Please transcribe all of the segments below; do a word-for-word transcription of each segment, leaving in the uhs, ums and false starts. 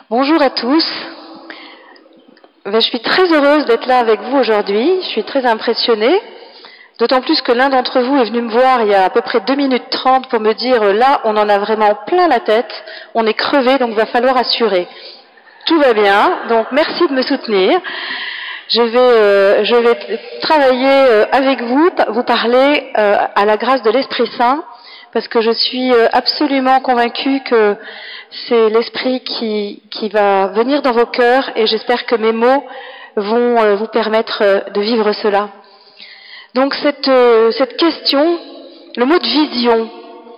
Bonjour à tous. Je suis très heureuse d'être là avec vous aujourd'hui. Je suis très impressionnée, d'autant plus que l'un d'entre vous est venu me voir il y a à peu près deux minutes trente pour me dire là, on en a vraiment plein la tête, on est crevé, donc il va falloir assurer. Tout va bien, donc merci de me soutenir. Je vais, euh, je vais travailler euh, avec vous, vous parler euh, à la grâce de l'Esprit Saint, parce que je suis euh, absolument convaincue que c'est l'Esprit qui, qui va venir dans vos cœurs, et j'espère que mes mots vont euh, vous permettre euh, de vivre cela. Donc cette, euh, cette question, le mot de vision.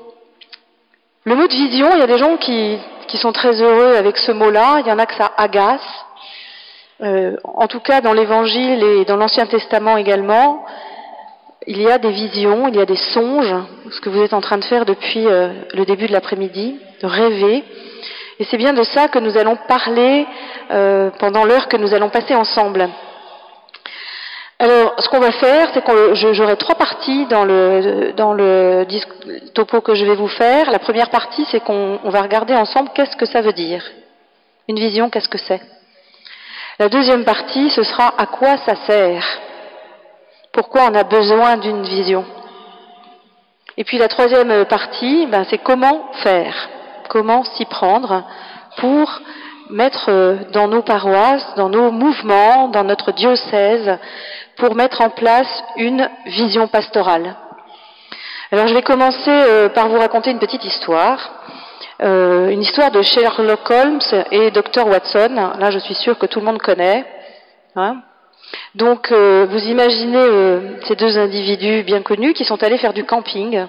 Le mot de vision, il y a des gens qui, qui sont très heureux avec ce mot-là, il y en a que ça agace. Euh, en tout cas, dans l'Évangile et dans l'Ancien Testament également, il y a des visions, il y a des songes, ce que vous êtes en train de faire depuis euh, le début de l'après-midi, de rêver. Et c'est bien de ça que nous allons parler euh, pendant l'heure que nous allons passer ensemble. Alors, ce qu'on va faire, c'est que j'aurai trois parties dans le, dans le topo que je vais vous faire. La première partie, c'est qu'on on va regarder ensemble qu'est-ce que ça veut dire. Une vision, qu'est-ce que c'est ? La deuxième partie, ce sera à quoi ça sert ? Pourquoi on a besoin d'une vision ? Et puis la troisième partie, ben, c'est comment faire ? Comment s'y prendre pour mettre dans nos paroisses, dans nos mouvements, dans notre diocèse, pour mettre en place une vision pastorale. Alors je vais commencer par vous raconter une petite histoire. Euh, une histoire de Sherlock Holmes et docteur Watson. Là, je suis sûre que tout le monde connaît. Hein. Donc, euh, vous imaginez euh, ces deux individus bien connus qui sont allés faire du camping.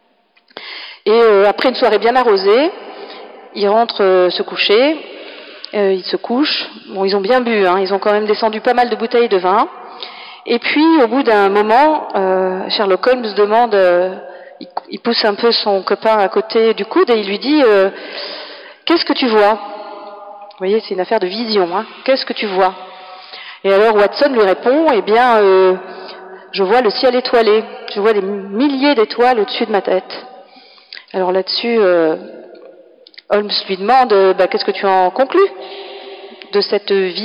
Et euh, après une soirée bien arrosée, ils rentrent euh, se coucher. Euh, ils se couchent. Bon, ils ont bien bu. Hein, ils ont quand même descendu pas mal de bouteilles de vin. Et puis, au bout d'un moment, euh, Sherlock Holmes demande... Euh, Il pousse un peu son copain à côté du coude et il lui dit euh, « Qu'est-ce que tu vois ?» Vous voyez, c'est une affaire de vision. Hein. « Qu'est-ce que tu vois ?» Et alors Watson lui répond « Eh bien, euh, je vois le ciel étoilé. Je vois des milliers d'étoiles au-dessus de ma tête. » Alors là-dessus, euh, Holmes lui demande bah, « Qu'est-ce que tu en conclus de cette vision ?»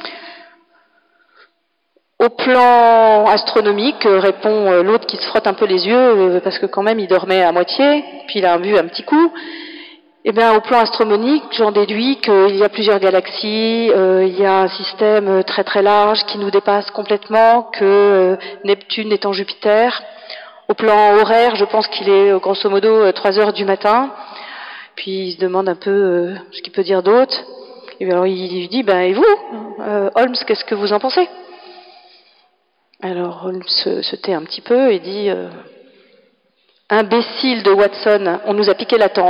Au plan astronomique, répond l'autre qui se frotte un peu les yeux, parce que quand même il dormait à moitié, puis il a vu un petit coup. Eh bien, au plan astronomique, j'en déduis qu'il y a plusieurs galaxies, euh, il y a un système très très large qui nous dépasse complètement, que euh, Neptune est en Jupiter. Au plan horaire, je pense qu'il est grosso modo trois heures du matin. Puis il se demande un peu euh, ce qu'il peut dire d'autre. Et alors il lui dit, ben et vous, euh, Holmes, qu'est-ce que vous en pensez ? Alors Holmes se, se tait un petit peu et dit euh, « Imbécile de Watson, on nous a piqué la tente. »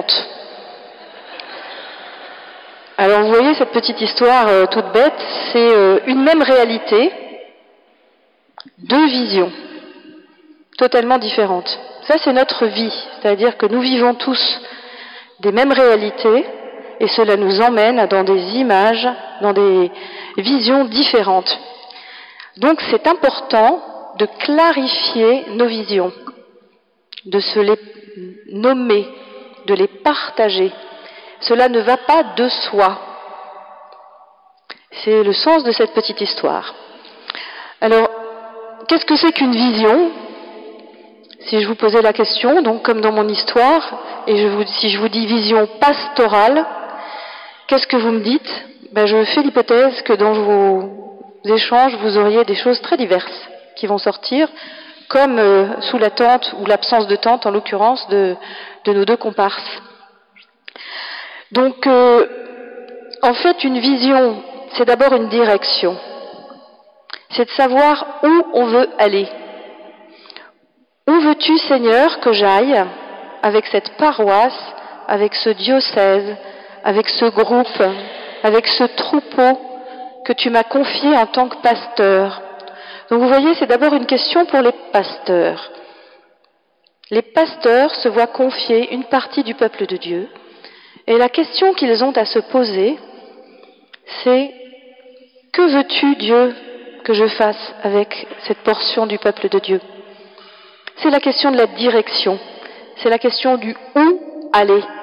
Alors vous voyez cette petite histoire euh, toute bête, c'est euh, une même réalité, deux visions, totalement différentes. Ça c'est notre vie, c'est-à-dire que nous vivons tous des mêmes réalités et cela nous emmène dans des images, dans des visions différentes. Donc c'est important de clarifier nos visions, de se les nommer, de les partager. Cela ne va pas de soi. C'est le sens de cette petite histoire. Alors, qu'est-ce que c'est qu'une vision ? Si je vous posais la question, donc comme dans mon histoire, et je vous, si je vous dis vision pastorale, qu'est-ce que vous me dites ? Ben, je fais l'hypothèse que dans vos échanges, vous auriez des choses très diverses qui vont sortir, comme euh, sous la tente ou l'absence de tente, en l'occurrence, de, de nos deux comparses. Donc, euh, en fait, une vision, c'est d'abord une direction. C'est de savoir où on veut aller. Où veux-tu, Seigneur, que j'aille avec cette paroisse, avec ce diocèse, avec ce groupe, avec ce troupeau que tu m'as confié en tant que pasteur. Donc vous voyez, c'est d'abord une question pour les pasteurs. Les pasteurs se voient confier une partie du peuple de Dieu, et la question qu'ils ont à se poser, c'est « Que veux-tu, Dieu, que je fasse avec cette portion du peuple de Dieu ?» C'est la question de la direction, c'est la question du « où aller ».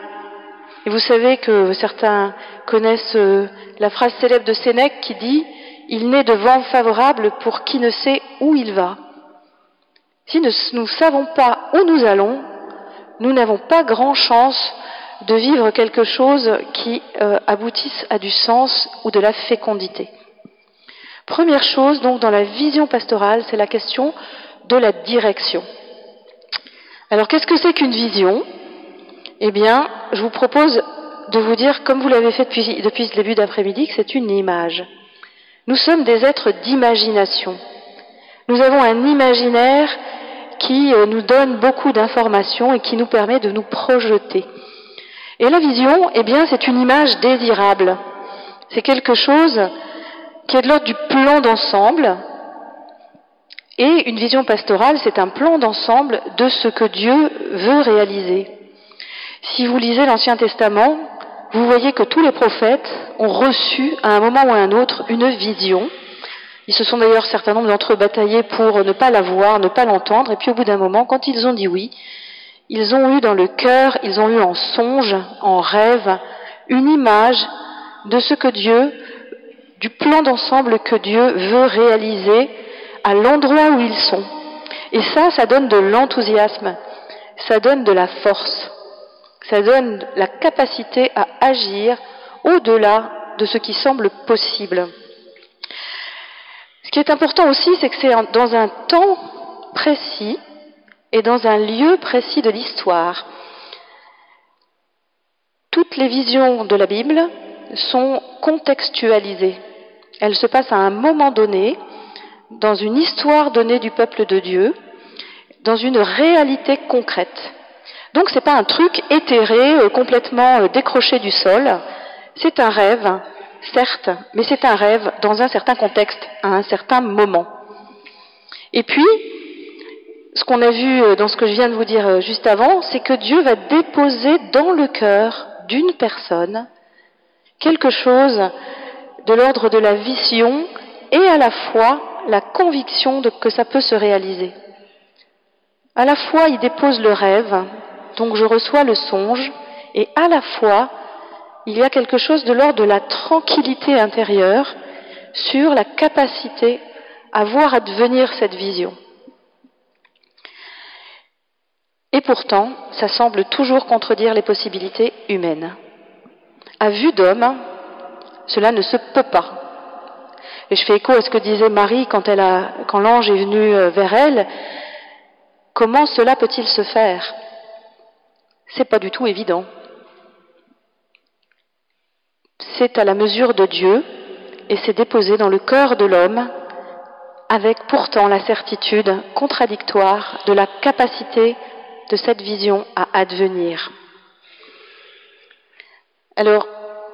Et vous savez que certains connaissent la phrase célèbre de Sénèque qui dit « Il n'est de vent favorable pour qui ne sait où il va ». Si nous ne savons pas où nous allons, nous n'avons pas grand chance de vivre quelque chose qui euh, aboutisse à du sens ou de la fécondité. Première chose, donc, dans la vision pastorale, c'est la question de la direction. Alors, qu'est-ce que c'est qu'une vision ? Eh bien, je vous propose de vous dire, comme vous l'avez fait depuis, depuis ce début d'après-midi, que c'est une image. Nous sommes des êtres d'imagination. Nous avons un imaginaire qui nous donne beaucoup d'informations et qui nous permet de nous projeter. Et la vision, eh bien, c'est une image désirable. C'est quelque chose qui est de l'ordre du plan d'ensemble. Et une vision pastorale, c'est un plan d'ensemble de ce que Dieu veut réaliser. Si vous lisez l'Ancien Testament, vous voyez que tous les prophètes ont reçu, à un moment ou à un autre, une vision. Ils se sont d'ailleurs, certains nombre d'entre eux, bataillés pour ne pas la voir, ne pas l'entendre. Et puis au bout d'un moment, quand ils ont dit oui, ils ont eu dans le cœur, ils ont eu en songe, en rêve, une image de ce que Dieu, du plan d'ensemble que Dieu veut réaliser à l'endroit où ils sont. Et ça, ça donne de l'enthousiasme, ça donne de la force, ça donne la capacité à agir au-delà de ce qui semble possible. Ce qui est important aussi, c'est que c'est dans un temps précis et dans un lieu précis de l'histoire. Toutes les visions de la Bible sont contextualisées. Elles se passent à un moment donné, dans une histoire donnée du peuple de Dieu, dans une réalité concrète. Donc ce n'est pas un truc éthéré, complètement décroché du sol, c'est un rêve, certes, mais c'est un rêve dans un certain contexte, à un certain moment. Et puis, ce qu'on a vu dans ce que je viens de vous dire juste avant, c'est que Dieu va déposer dans le cœur d'une personne quelque chose de l'ordre de la vision et à la fois la conviction de que ça peut se réaliser. À la fois, il dépose le rêve, donc je reçois le songe, et à la fois, il y a quelque chose de l'ordre de la tranquillité intérieure sur la capacité à voir advenir cette vision. Et pourtant, ça semble toujours contredire les possibilités humaines. À vue d'homme, cela ne se peut pas. Et je fais écho à ce que disait Marie quand, elle a, quand l'ange est venu vers elle. Comment cela peut-il se faire ? C'est pas du tout évident. C'est à la mesure de Dieu et c'est déposé dans le cœur de l'homme avec pourtant la certitude contradictoire de la capacité de cette vision à advenir. Alors,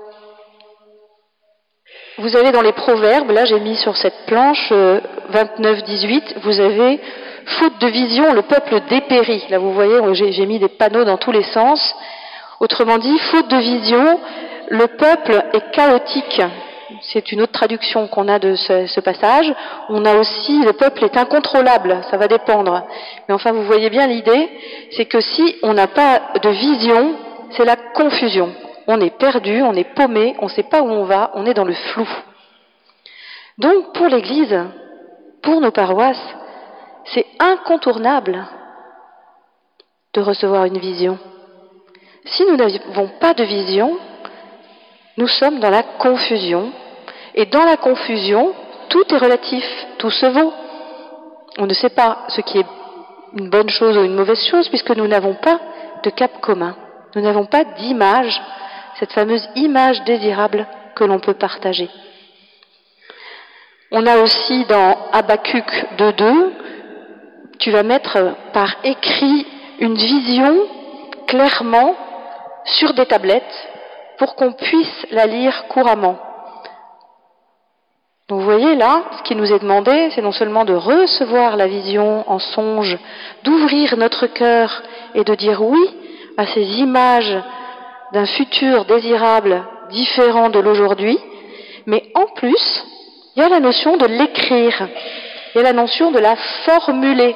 vous avez dans les proverbes, là j'ai mis sur cette planche vingt-neuf dix-huit, vous avez « Faute de vision, le peuple dépérit ». Là vous voyez, j'ai mis des panneaux dans tous les sens. Autrement dit, faute de vision, le peuple est chaotique. C'est une autre traduction qu'on a de ce, ce passage. On a aussi, le peuple est incontrôlable, ça va dépendre. Mais enfin, vous voyez bien l'idée, c'est que si on n'a pas de vision, c'est la confusion. On est perdu, on est paumé, on ne sait pas où on va, on est dans le flou. Donc, pour l'Église, pour nos paroisses, c'est incontournable de recevoir une vision. Si nous n'avons pas de vision, nous sommes dans la confusion. Et dans la confusion, tout est relatif, tout se vaut. On ne sait pas ce qui est une bonne chose ou une mauvaise chose, puisque nous n'avons pas de cap commun. Nous n'avons pas d'image, cette fameuse image désirable que l'on peut partager. On a aussi dans Habacuc deux deux, tu vas mettre par écrit une vision clairement sur des tablettes pour qu'on puisse la lire couramment. Donc vous voyez là, ce qui nous est demandé, c'est non seulement de recevoir la vision en songe, d'ouvrir notre cœur et de dire oui à ces images d'un futur désirable différent de l'aujourd'hui, mais en plus, il y a la notion de l'écrire, il y a la notion de la formuler.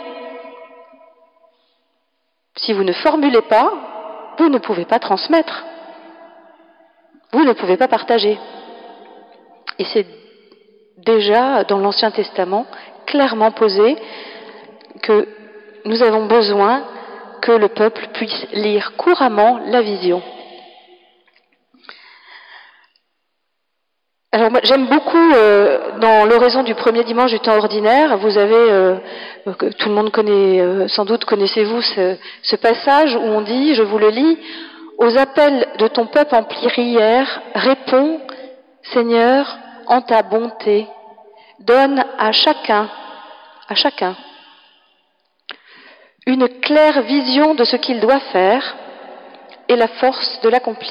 Si vous ne formulez pas, vous ne pouvez pas transmettre. vous ne pouvez pas partager. Et c'est déjà dans l'Ancien Testament clairement posé que nous avons besoin que le peuple puisse lire couramment la vision. Alors moi, j'aime beaucoup euh, dans l'oraison du premier dimanche du temps ordinaire, vous avez, euh, que tout le monde connaît, euh, sans doute connaissez-vous ce, ce passage où on dit, je vous le lis, « Aux appels de ton peuple en prière, réponds, Seigneur, en ta bonté, donne à chacun, à chacun, une claire vision de ce qu'il doit faire et la force de l'accomplir. »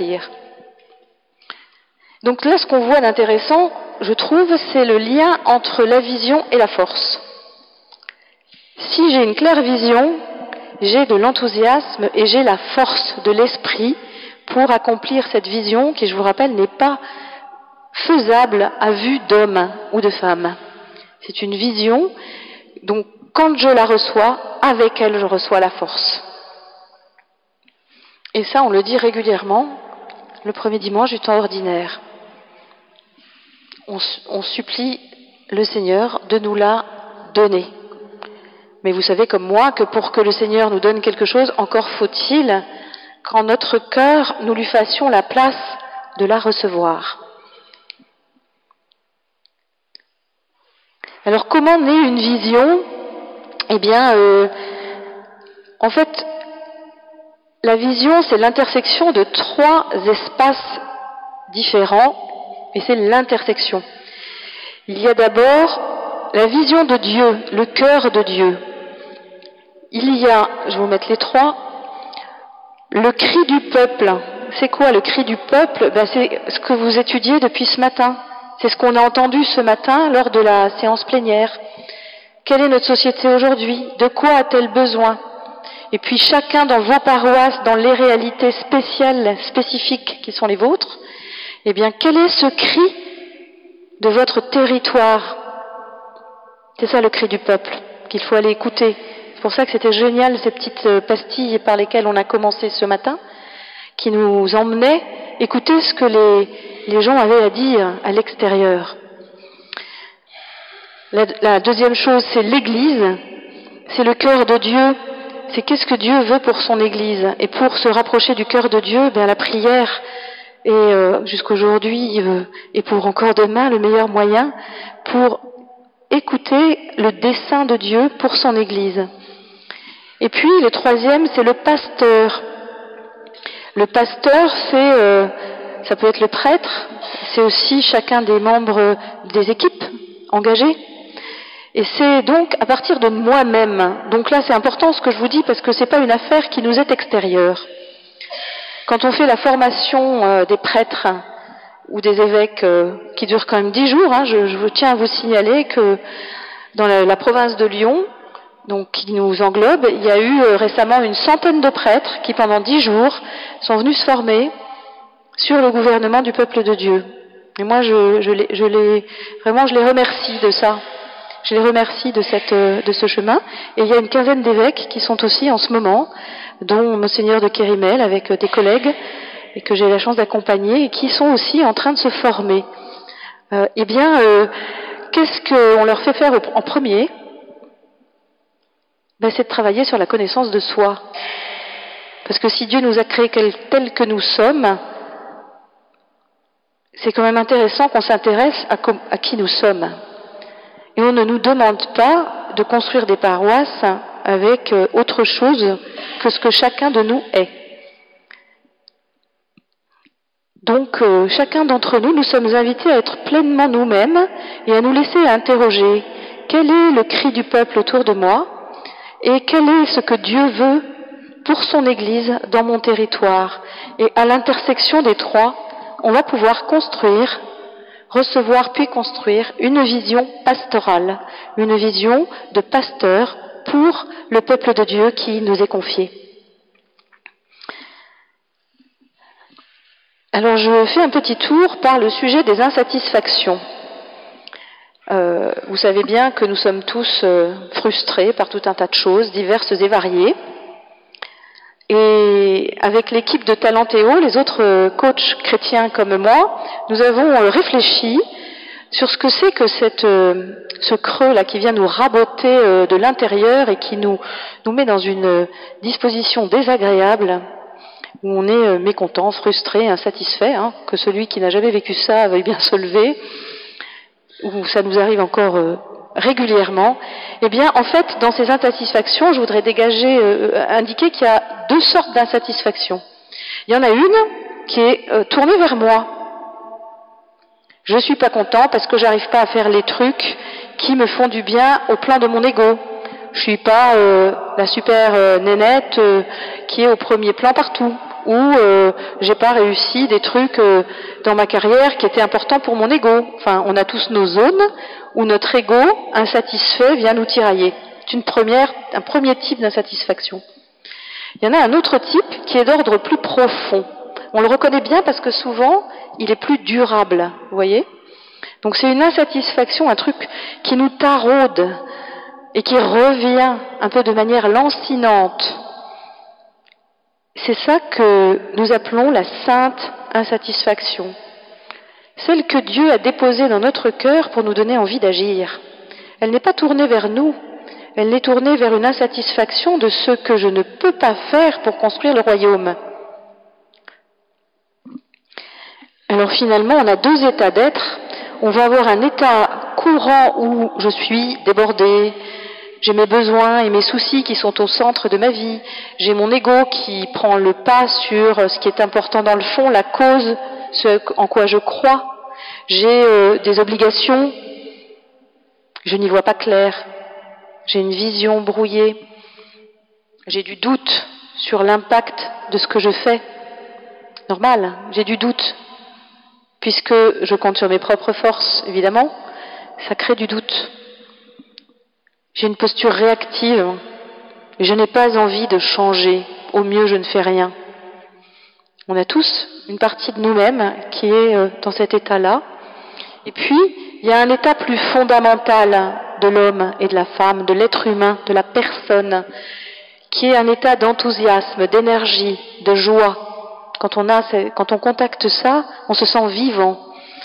Donc là, ce qu'on voit d'intéressant, je trouve, c'est le lien entre la vision et la force. Si j'ai une claire vision, j'ai de l'enthousiasme et j'ai la force de l'esprit pour accomplir cette vision qui, je vous rappelle, n'est pas faisable à vue d'homme ou de femme. C'est une vision, donc quand je la reçois, avec elle, je reçois la force. Et ça, on le dit régulièrement, le premier dimanche du temps ordinaire. On, on supplie le Seigneur de nous la donner. Mais vous savez comme moi que pour que le Seigneur nous donne quelque chose, encore faut-il qu'en notre cœur, nous lui fassions la place de la recevoir. Alors comment naît une vision ? Eh bien, euh, en fait, la vision, c'est l'intersection de trois espaces différents, et c'est l'intersection. Il y a d'abord la vision de Dieu, le cœur de Dieu. Il y a, je vais vous mettre les trois, le cri du peuple. C'est quoi le cri du peuple ? Ben, c'est ce que vous étudiez depuis ce matin. C'est ce qu'on a entendu ce matin lors de la séance plénière. Quelle est notre société aujourd'hui ? De quoi a-t-elle besoin ? Et puis chacun dans vos paroisses, dans les réalités spéciales, spécifiques qui sont les vôtres, eh bien, quel est ce cri de votre territoire ? C'est ça le cri du peuple, qu'il faut aller écouter. C'est pour ça que c'était génial, ces petites pastilles par lesquelles on a commencé ce matin, qui nous emmenaient écouter ce que les, les gens avaient à dire à l'extérieur. La, la deuxième chose, c'est l'Église, c'est le cœur de Dieu, c'est qu'est-ce que Dieu veut pour son Église. Et pour se rapprocher du cœur de Dieu, ben, la prière est euh, jusqu'aujourd'hui euh, et pour encore demain le meilleur moyen pour écouter le dessein de Dieu pour son Église. Et puis le troisième, c'est le pasteur. Le pasteur, c'est, euh, ça peut être le prêtre, c'est aussi chacun des membres des équipes engagées. Et c'est donc à partir de moi-même. Donc là, c'est important ce que je vous dis parce que c'est pas une affaire qui nous est extérieure. Quand on fait la formation euh, des prêtres ou des évêques, euh, qui dure quand même dix jours, hein, je, je tiens à vous signaler que dans la, la province de Lyon, donc qui nous englobe, il y a eu euh, récemment une centaine de prêtres qui pendant dix jours sont venus se former sur le gouvernement du peuple de Dieu. Et moi, je, je, les, je les, vraiment, je les remercie de ça. Je les remercie de, cette, de ce chemin. Et il y a une quinzaine d'évêques qui sont aussi en ce moment, dont Monseigneur de Kérimel avec des collègues, et que j'ai la chance d'accompagner, et qui sont aussi en train de se former. Euh, eh bien, euh, qu'est-ce qu'on leur fait faire en premier ? Ben, c'est de travailler sur la connaissance de soi. Parce que si Dieu nous a créés tels que nous sommes, c'est quand même intéressant qu'on s'intéresse à, à qui nous sommes. Et on ne nous demande pas de construire des paroisses avec autre chose que ce que chacun de nous est. Donc, euh, chacun d'entre nous, nous sommes invités à être pleinement nous-mêmes et à nous laisser interroger quel est le cri du peuple autour de moi et quel est ce que Dieu veut pour son Église dans mon territoire. Et à l'intersection des trois, on va pouvoir construire recevoir puis construire une vision pastorale, une vision de pasteur pour le peuple de Dieu qui nous est confié. Alors je fais un petit tour par le sujet des insatisfactions. Euh, vous savez bien que nous sommes tous euh, frustrés par tout un tas de choses diverses et variées. Et avec l'équipe de Talentéo, les autres coachs chrétiens comme moi, nous avons réfléchi sur ce que c'est que cette, ce creux-là qui vient nous raboter de l'intérieur et qui nous, nous met dans une disposition désagréable, où on est mécontent, frustré, insatisfait, hein, que celui qui n'a jamais vécu ça veuille bien se lever, où ça nous arrive encore euh, régulièrement. Eh bien, en fait, dans ces insatisfactions, je voudrais dégager, euh, indiquer qu'il y a deux sortes d'insatisfaction. Il y en a une qui est euh, tournée vers moi. Je suis pas content parce que j'arrive pas à faire les trucs qui me font du bien au plan de mon ego. Je suis pas euh, la super euh, nénette euh, qui est au premier plan partout, ou euh, j'ai pas réussi des trucs euh, dans ma carrière qui étaient importants pour mon ego. Enfin, on a tous nos zones où notre ego insatisfait vient nous tirailler. C'est une première, un premier type d'insatisfaction. Il y en a un autre type qui est d'ordre plus profond. On le reconnaît bien parce que souvent, il est plus durable, vous voyez ? Donc c'est une insatisfaction, un truc qui nous taraude et qui revient un peu de manière lancinante. C'est ça que nous appelons la sainte insatisfaction. Celle que Dieu a déposée dans notre cœur pour nous donner envie d'agir. Elle n'est pas tournée vers nous, elle est tournée vers une insatisfaction de ce que je ne peux pas faire pour construire le royaume. Alors finalement, on a deux états d'être. On va avoir un état courant où je suis débordée, j'ai mes besoins et mes soucis qui sont au centre de ma vie, j'ai mon ego qui prend le pas sur ce qui est important dans le fond, la cause, ce en quoi je crois, j'ai euh, des obligations, je n'y vois pas clair, j'ai une vision brouillée, j'ai du doute sur l'impact de ce que je fais. Normal, j'ai du doute. Puisque je compte sur mes propres forces, évidemment, ça crée du doute. J'ai une posture réactive, et je n'ai pas envie de changer. Au mieux, je ne fais rien. On a tous une partie de nous-mêmes qui est dans cet état-là. Et puis, il y a un état plus fondamental de l'homme et de la femme, de l'être humain, de la personne, qui est un état d'enthousiasme, d'énergie, de joie. Quand on a, quand on contacte ça, on se sent vivant.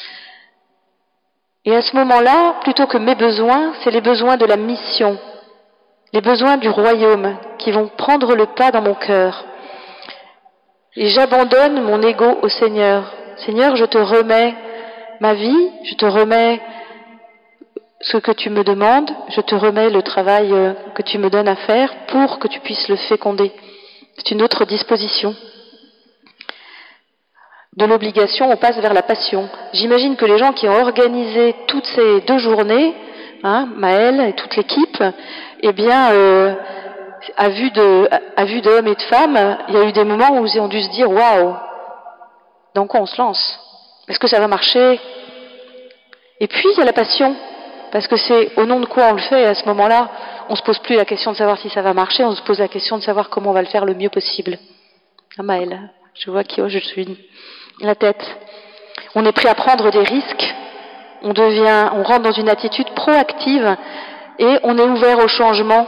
Et à ce moment-là, plutôt que mes besoins, c'est les besoins de la mission, les besoins du royaume qui vont prendre le pas dans mon cœur. Et j'abandonne mon ego au Seigneur. Seigneur, je te remets ma vie, je te remets ce que tu me demandes, je te remets le travail que tu me donnes à faire pour que tu puisses le féconder. C'est une autre disposition. De l'obligation, on passe vers la passion. J'imagine que les gens qui ont organisé toutes ces deux journées, hein, Maëlle et toute l'équipe, eh bien, euh, à vue de, à vue d'hommes et de femmes, il y a eu des moments où ils ont dû se dire, waouh, dans quoi on se lance? Est-ce que ça va marcher? Et puis il y a la passion, parce que c'est au nom de quoi on le fait. Et à ce moment-là, on se pose plus la question de savoir si ça va marcher, on se pose la question de savoir comment on va le faire le mieux possible. Ah, Maëlle, je vois qui je suis. La tête. On est prêt à prendre des risques, on devient, on rentre dans une attitude proactive et on est ouvert au changement.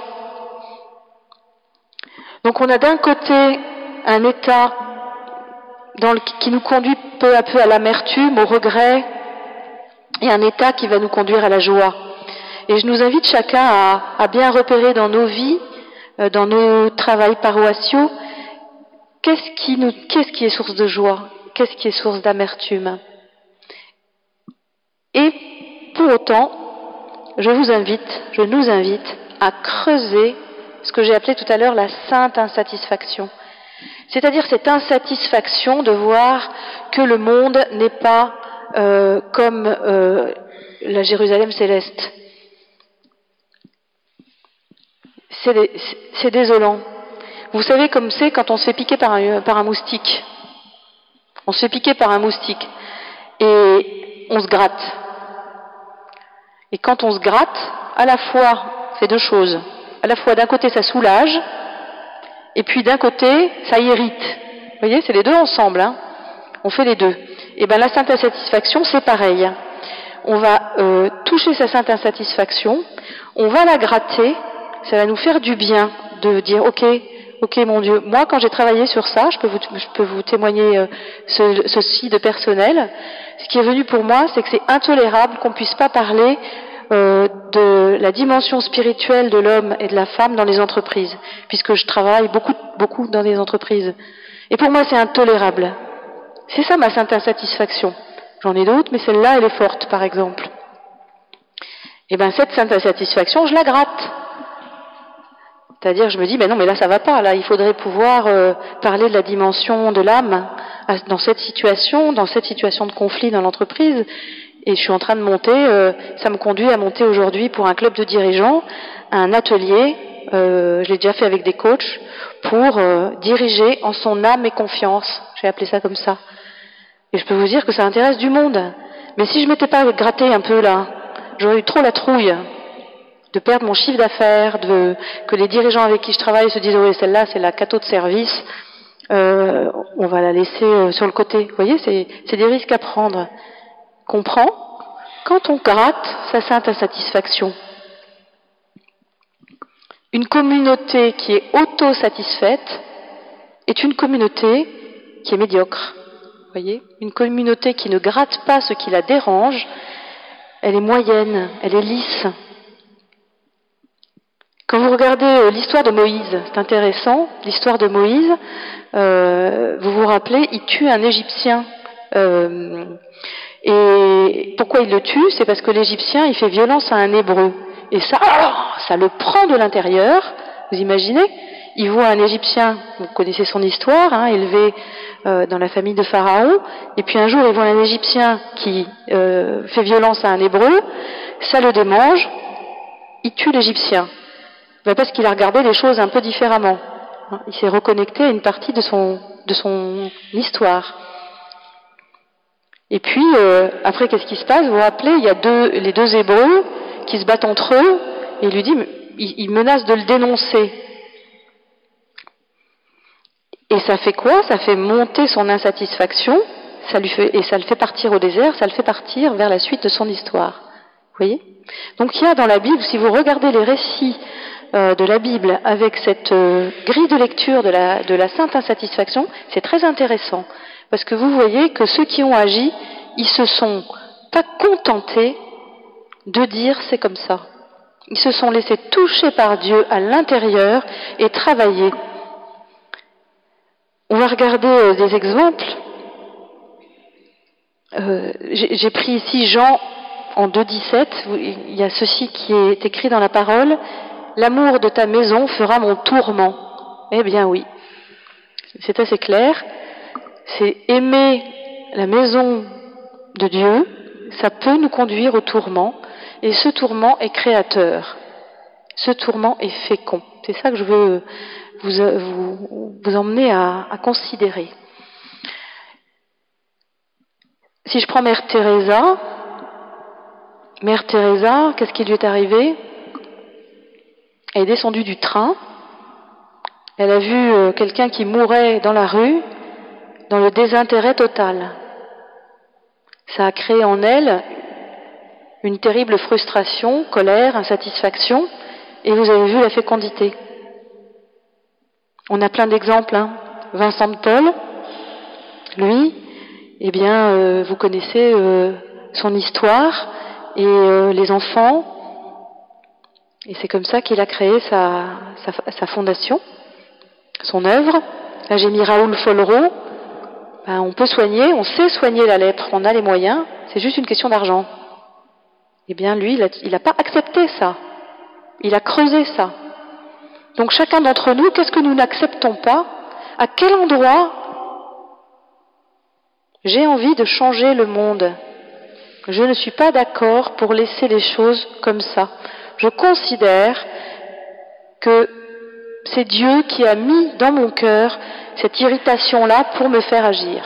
Donc on a d'un côté un état dans le, qui nous conduit peu à peu à l'amertume, au regret, et un état qui va nous conduire à la joie. Et je nous invite chacun à, à bien repérer dans nos vies, euh, dans nos travails paroissiaux, qu'est-ce qui nous, qu'est-ce qui est source de joie? Qu'est-ce qui est source d'amertume? Et pour autant, je vous invite, je nous invite à creuser ce que j'ai appelé tout à l'heure la sainte insatisfaction. C'est-à-dire cette insatisfaction de voir que le monde n'est pas euh, comme euh, la Jérusalem céleste. C'est, c'est désolant. Vous savez comme c'est quand on se fait piquer par un, par un moustique. On se fait piquer par un moustique et on se gratte. Et quand on se gratte, à la fois, c'est deux choses. À la fois, d'un côté, ça soulage, et puis d'un côté, ça irrite. Vous voyez, c'est les deux ensemble. Hein. On fait les deux. Et bien, la sainte insatisfaction, c'est pareil. On va euh, toucher sa sainte insatisfaction, on va la gratter, ça va nous faire du bien de dire, ok, ok mon Dieu, moi quand j'ai travaillé sur ça, je peux vous, je peux vous témoigner euh, ce, ceci de personnel, ce qui est venu pour moi, c'est que c'est intolérable qu'on puisse pas parler euh, de la dimension spirituelle de l'homme et de la femme dans les entreprises, puisque je travaille beaucoup, beaucoup dans les entreprises. Et pour moi c'est intolérable. C'est ça ma sainte insatisfaction. J'en ai d'autres, mais celle-là elle est forte par exemple. Et bien cette sainte insatisfaction, je la gratte. C'est-à-dire, je me dis, ben non, mais là, ça va pas. Là, il faudrait pouvoir euh, parler de la dimension de l'âme dans cette situation, dans cette situation de conflit dans l'entreprise. Et je suis en train de monter, euh, ça me conduit à monter aujourd'hui pour un club de dirigeants, un atelier, euh, je l'ai déjà fait avec des coachs, pour euh, diriger en son âme et confiance. J'ai appelé ça comme ça. Et je peux vous dire que ça intéresse du monde. Mais si je m'étais pas gratté un peu là, j'aurais eu trop la trouille de perdre mon chiffre d'affaires, de que les dirigeants avec qui je travaille se disent oui, celle-là c'est la cateau de service, euh, on va la laisser euh, sur le côté. Vous voyez, c'est, c'est des risques à prendre. Comprends, quand on gratte sa sainte insatisfaction, une communauté qui est auto-satisfaite est une communauté qui est médiocre. Vous voyez, une communauté qui ne gratte pas ce qui la dérange, elle est moyenne, elle est lisse. Quand vous regardez euh, l'histoire de Moïse, c'est intéressant, l'histoire de Moïse, euh, vous vous rappelez, il tue un Égyptien. Euh, et pourquoi il le tue? C'est parce que l'Égyptien, il fait violence à un Hébreu. Et ça, oh, ça le prend de l'intérieur, vous imaginez? Il voit un Égyptien, vous connaissez son histoire, hein, élevé euh, dans la famille de Pharaon, et puis un jour il voit un Égyptien qui euh, fait violence à un Hébreu, ça le démange, il tue l'Égyptien. Parce qu'il a regardé les choses un peu différemment. Il s'est reconnecté à une partie de son, de son histoire. Et puis, euh, après, qu'est-ce qui se passe? Vous vous rappelez, il y a deux, les deux Hébreux qui se battent entre eux, et il lui dit, il, il menace de le dénoncer. Et ça fait quoi? Ça fait monter son insatisfaction, ça lui fait, et ça le fait partir au désert, ça le fait partir vers la suite de son histoire. Vous voyez? Donc il y a dans la Bible, si vous regardez les récits Euh, de la Bible avec cette euh, grille de lecture de la, de la sainte insatisfaction, c'est très intéressant. Parce que vous voyez que ceux qui ont agi, ils se sont pas contentés de dire c'est comme ça. Ils se sont laissés toucher par Dieu à l'intérieur et travailler. On va regarder euh, des exemples. Euh, j'ai, j'ai pris ici Jean en deux dix-sept. Il y a ceci qui est écrit dans la parole. L'amour de ta maison fera mon tourment. Eh bien oui, c'est assez clair. C'est aimer la maison de Dieu, ça peut nous conduire au tourment, et ce tourment est créateur. Ce tourment est fécond. C'est ça que je veux vous, vous, vous emmener à, à considérer. Si je prends Mère Teresa, Mère Teresa, qu'est-ce qui lui est arrivé? Elle est descendue du train, elle a vu euh, quelqu'un qui mourait dans la rue, dans le désintérêt total. Ça a créé en elle une terrible frustration, colère, insatisfaction, et vous avez vu la fécondité. On a plein d'exemples, hein. Vincent de Paul, lui, eh bien, euh, vous connaissez euh, son histoire, et euh, les enfants. Et c'est comme ça qu'il a créé sa, sa, sa fondation, son œuvre. Là, j'ai mis Raoul Follereau. Ben, on peut soigner, on sait soigner la lèpre, on a les moyens, c'est juste une question d'argent. Eh bien, lui, il n'a pas accepté ça. Il a creusé ça. Donc, chacun d'entre nous, qu'est-ce que nous n'acceptons pas? À quel endroit j'ai envie de changer le monde? Je ne suis pas d'accord pour laisser les choses comme ça. Je considère que c'est Dieu qui a mis dans mon cœur cette irritation-là pour me faire agir.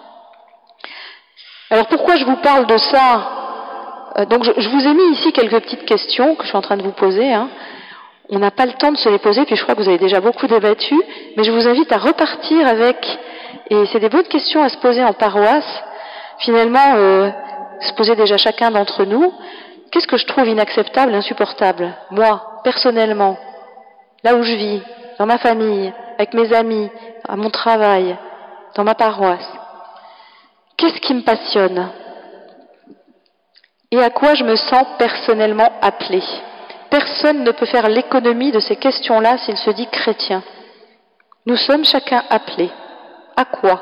Alors pourquoi je vous parle de ça? euh, Donc je, je vous ai mis ici quelques petites questions que je suis en train de vous poser. Hein. On n'a pas le temps de se les poser, puis je crois que vous avez déjà beaucoup débattu, mais je vous invite à repartir avec, et c'est des bonnes questions à se poser en paroisse, finalement, euh, se poser déjà chacun d'entre nous. Qu'est-ce que je trouve inacceptable, insupportable? Moi, personnellement, là où je vis, dans ma famille, avec mes amis, à mon travail, dans ma paroisse. Qu'est-ce qui me passionne? Et à quoi je me sens personnellement appelé? Personne ne peut faire l'économie de ces questions-là s'il se dit chrétien. Nous sommes chacun appelés. À quoi?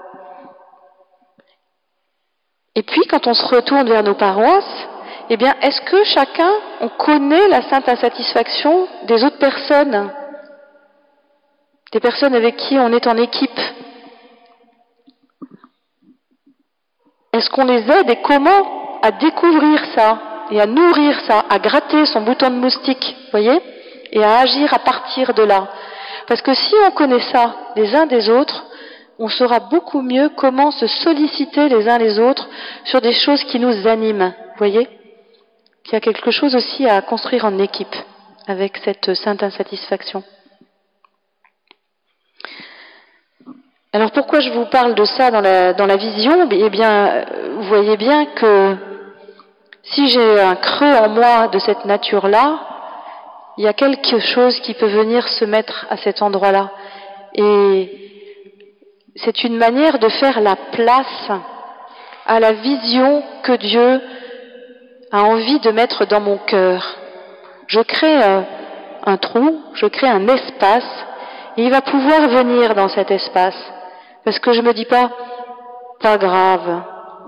Et puis, quand on se retourne vers nos paroisses, eh bien, est-ce que chacun, on connaît la sainte insatisfaction des autres personnes? Des personnes avec qui on est en équipe? Est-ce qu'on les aide et comment à découvrir ça et à nourrir ça, à gratter son bouton de moustique, voyez, et à agir à partir de là? Parce que si on connaît ça les uns des autres, on saura beaucoup mieux comment se solliciter les uns les autres sur des choses qui nous animent, voyez. Il y a quelque chose aussi à construire en équipe avec cette sainte insatisfaction. Alors pourquoi je vous parle de ça dans la, dans la vision? Eh bien, vous voyez bien que si j'ai un creux en moi de cette nature-là, il y a quelque chose qui peut venir se mettre à cet endroit-là. Et c'est une manière de faire la place à la vision que Dieu a envie de mettre dans mon cœur. Je crée un, un trou, je crée un espace, et il va pouvoir venir dans cet espace. Parce que je me dis pas, pas grave,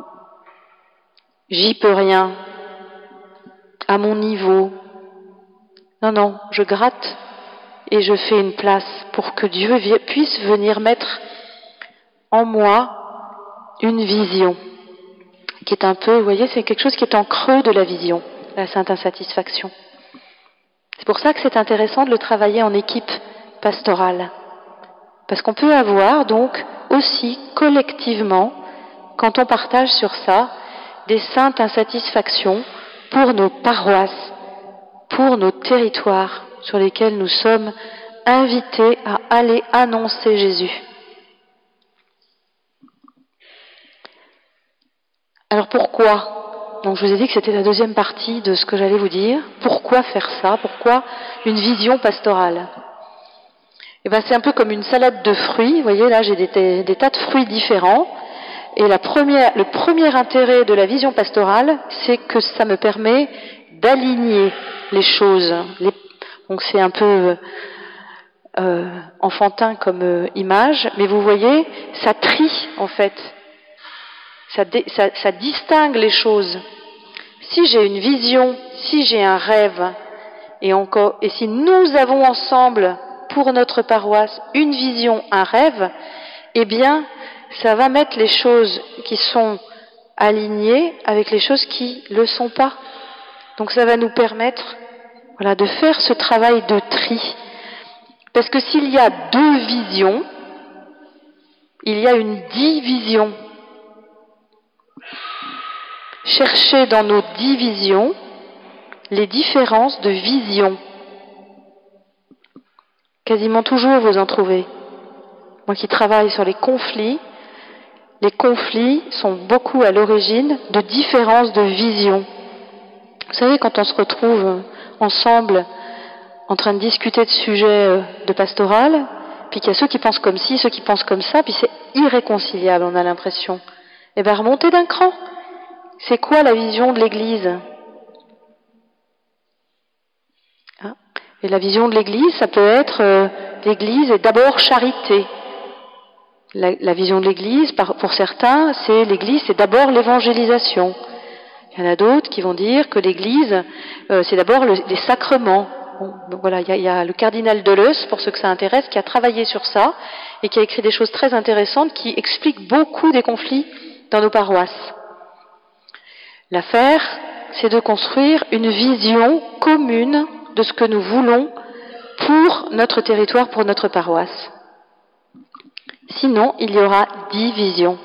j'y peux rien, à mon niveau. Non, non, je gratte et je fais une place pour que Dieu puisse venir mettre en moi une vision, qui est un peu, vous voyez, c'est quelque chose qui est en creux de la vision, la sainte insatisfaction. C'est pour ça que c'est intéressant de le travailler en équipe pastorale. Parce qu'on peut avoir donc aussi collectivement, quand on partage sur ça, des saintes insatisfactions pour nos paroisses, pour nos territoires sur lesquels nous sommes invités à aller annoncer Jésus. Alors pourquoi? Donc je vous ai dit que c'était la deuxième partie de ce que j'allais vous dire. Pourquoi faire ça? Pourquoi une vision pastorale? Eh ben, c'est un peu comme une salade de fruits. Vous voyez, là, j'ai des, des tas de fruits différents. Et la première, le premier intérêt de la vision pastorale, c'est que ça me permet d'aligner les choses. Les, donc, c'est un peu euh, enfantin comme euh, image, mais vous voyez, ça trie, en fait. Ça, dé, ça, ça distingue les choses. Si j'ai une vision, si j'ai un rêve, et encore, et si nous avons ensemble pour notre paroisse une vision, un rêve, eh bien, ça va mettre les choses qui sont alignées avec les choses qui ne le sont pas. Donc ça va nous permettre, voilà, de faire ce travail de tri. Parce que s'il y a deux visions, il y a une division. Cherchez dans nos divisions les différences de vision. Quasiment toujours vous en trouvez. Moi qui travaille sur les conflits, les conflits sont beaucoup à l'origine de différences de vision. Vous savez, quand on se retrouve ensemble en train de discuter de sujets de pastoral, puis qu'il y a ceux qui pensent comme ci, ceux qui pensent comme ça, puis c'est irréconciliable, on a l'impression. Eh bien, remontez d'un cran. C'est quoi la vision de l'Église? Hein? Et la vision de l'Église, ça peut être euh, l'Église est d'abord charité. La, la vision de l'Église, pour certains, c'est l'Église, c'est d'abord l'évangélisation. Il y en a d'autres qui vont dire que l'Église, euh, c'est d'abord le, les sacrements. Bon, donc voilà, il y, a, il y a le cardinal Deleuze, pour ceux que ça intéresse, qui a travaillé sur ça et qui a écrit des choses très intéressantes qui expliquent beaucoup des conflits dans nos paroisses. L'affaire, c'est de construire une vision commune de ce que nous voulons pour notre territoire, pour notre paroisse. Sinon, il y aura division.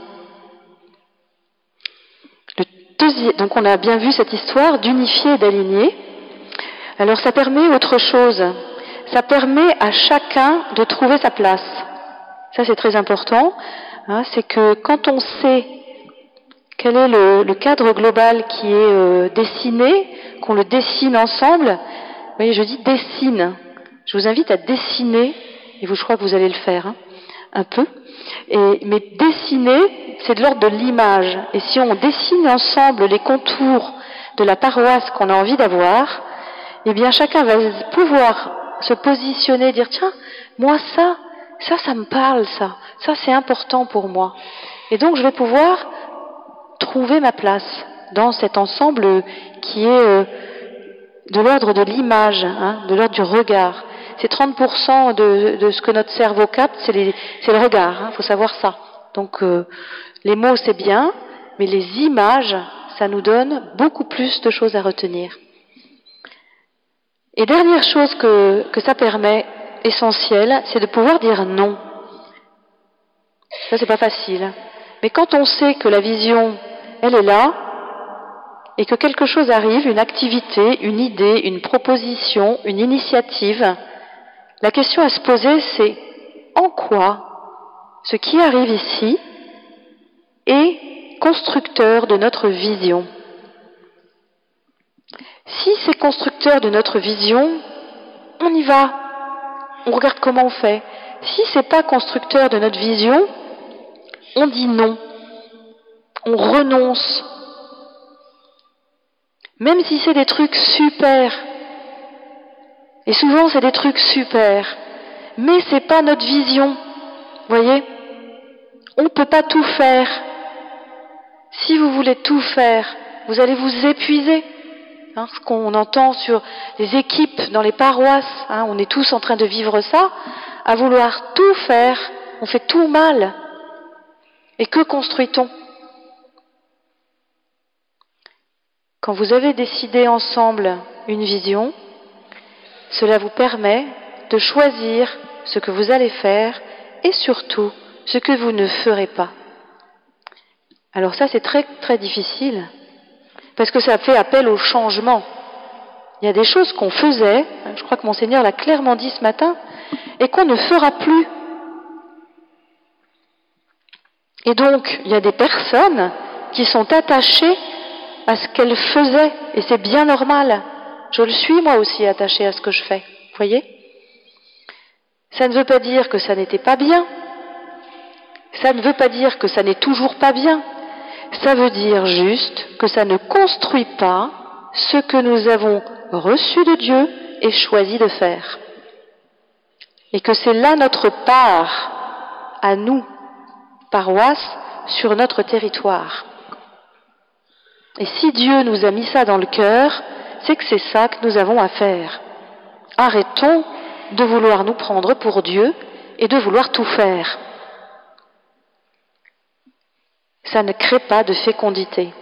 Le deuxième, donc on a bien vu cette histoire d'unifier et d'aligner. Alors ça permet autre chose. Ça permet à chacun de trouver sa place. Ça c'est très important. Hein, c'est que quand on sait quel est le, le cadre global qui est euh, dessiné, qu'on le dessine ensemble. Vous voyez, je dis dessine. Je vous invite à dessiner et vous, je crois que vous allez le faire, hein, un peu. Et, mais dessiner, c'est de l'ordre de l'image. Et si on dessine ensemble les contours de la paroisse qu'on a envie d'avoir, eh bien chacun va pouvoir se positionner, dire tiens, moi ça, ça, ça me parle, ça, ça c'est important pour moi. Et donc je vais pouvoir trouver ma place dans cet ensemble qui est euh, de l'ordre de l'image, hein, de l'ordre du regard. C'est trente pour cent de, de ce que notre cerveau capte, c'est, les, c'est le regard, il hein, faut savoir ça. Donc euh, les mots c'est bien, mais les images, ça nous donne beaucoup plus de choses à retenir. Et dernière chose que, que ça permet, essentielle, c'est de pouvoir dire non. Ça c'est pas facile. Mais quand on sait que la vision, elle est là, et que quelque chose arrive, une activité, une idée, une proposition, une initiative, la question à se poser, c'est en quoi ce qui arrive ici est constructeur de notre vision. Si c'est constructeur de notre vision, on y va, on regarde comment on fait. Si c'est pas constructeur de notre vision, on dit non, on renonce. Même si c'est des trucs super, et souvent c'est des trucs super, mais c'est pas notre vision, vous voyez? On ne peut pas tout faire. Si vous voulez tout faire, vous allez vous épuiser. Hein, ce qu'on entend sur les équipes dans les paroisses, hein, on est tous en train de vivre ça, à vouloir tout faire, on fait tout mal. Et que construit-on? Quand vous avez décidé ensemble une vision, cela vous permet de choisir ce que vous allez faire et surtout ce que vous ne ferez pas. Alors ça, c'est très très difficile parce que ça fait appel au changement. Il y a des choses qu'on faisait, je crois que Monseigneur l'a clairement dit ce matin, et qu'on ne fera plus. Et donc, il y a des personnes qui sont attachées à ce qu'elles faisaient, et c'est bien normal. Je le suis moi aussi attachée à ce que je fais, vous voyez? Ça ne veut pas dire que ça n'était pas bien, ça ne veut pas dire que ça n'est toujours pas bien, ça veut dire juste que ça ne construit pas ce que nous avons reçu de Dieu et choisi de faire. Et que c'est là notre part, à nous, paroisse, sur notre territoire. Et si Dieu nous a mis ça dans le cœur, c'est que c'est ça que nous avons à faire. Arrêtons de vouloir nous prendre pour Dieu et de vouloir tout faire. Ça ne crée pas de fécondité.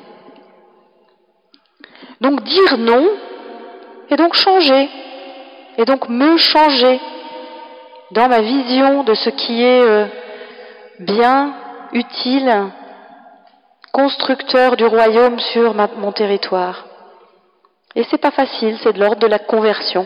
Donc dire non, et donc changer, et donc me changer dans ma vision de ce qui est euh, bien, utile, constructeur du royaume sur ma, mon territoire. Et c'est pas facile, c'est de l'ordre de la conversion.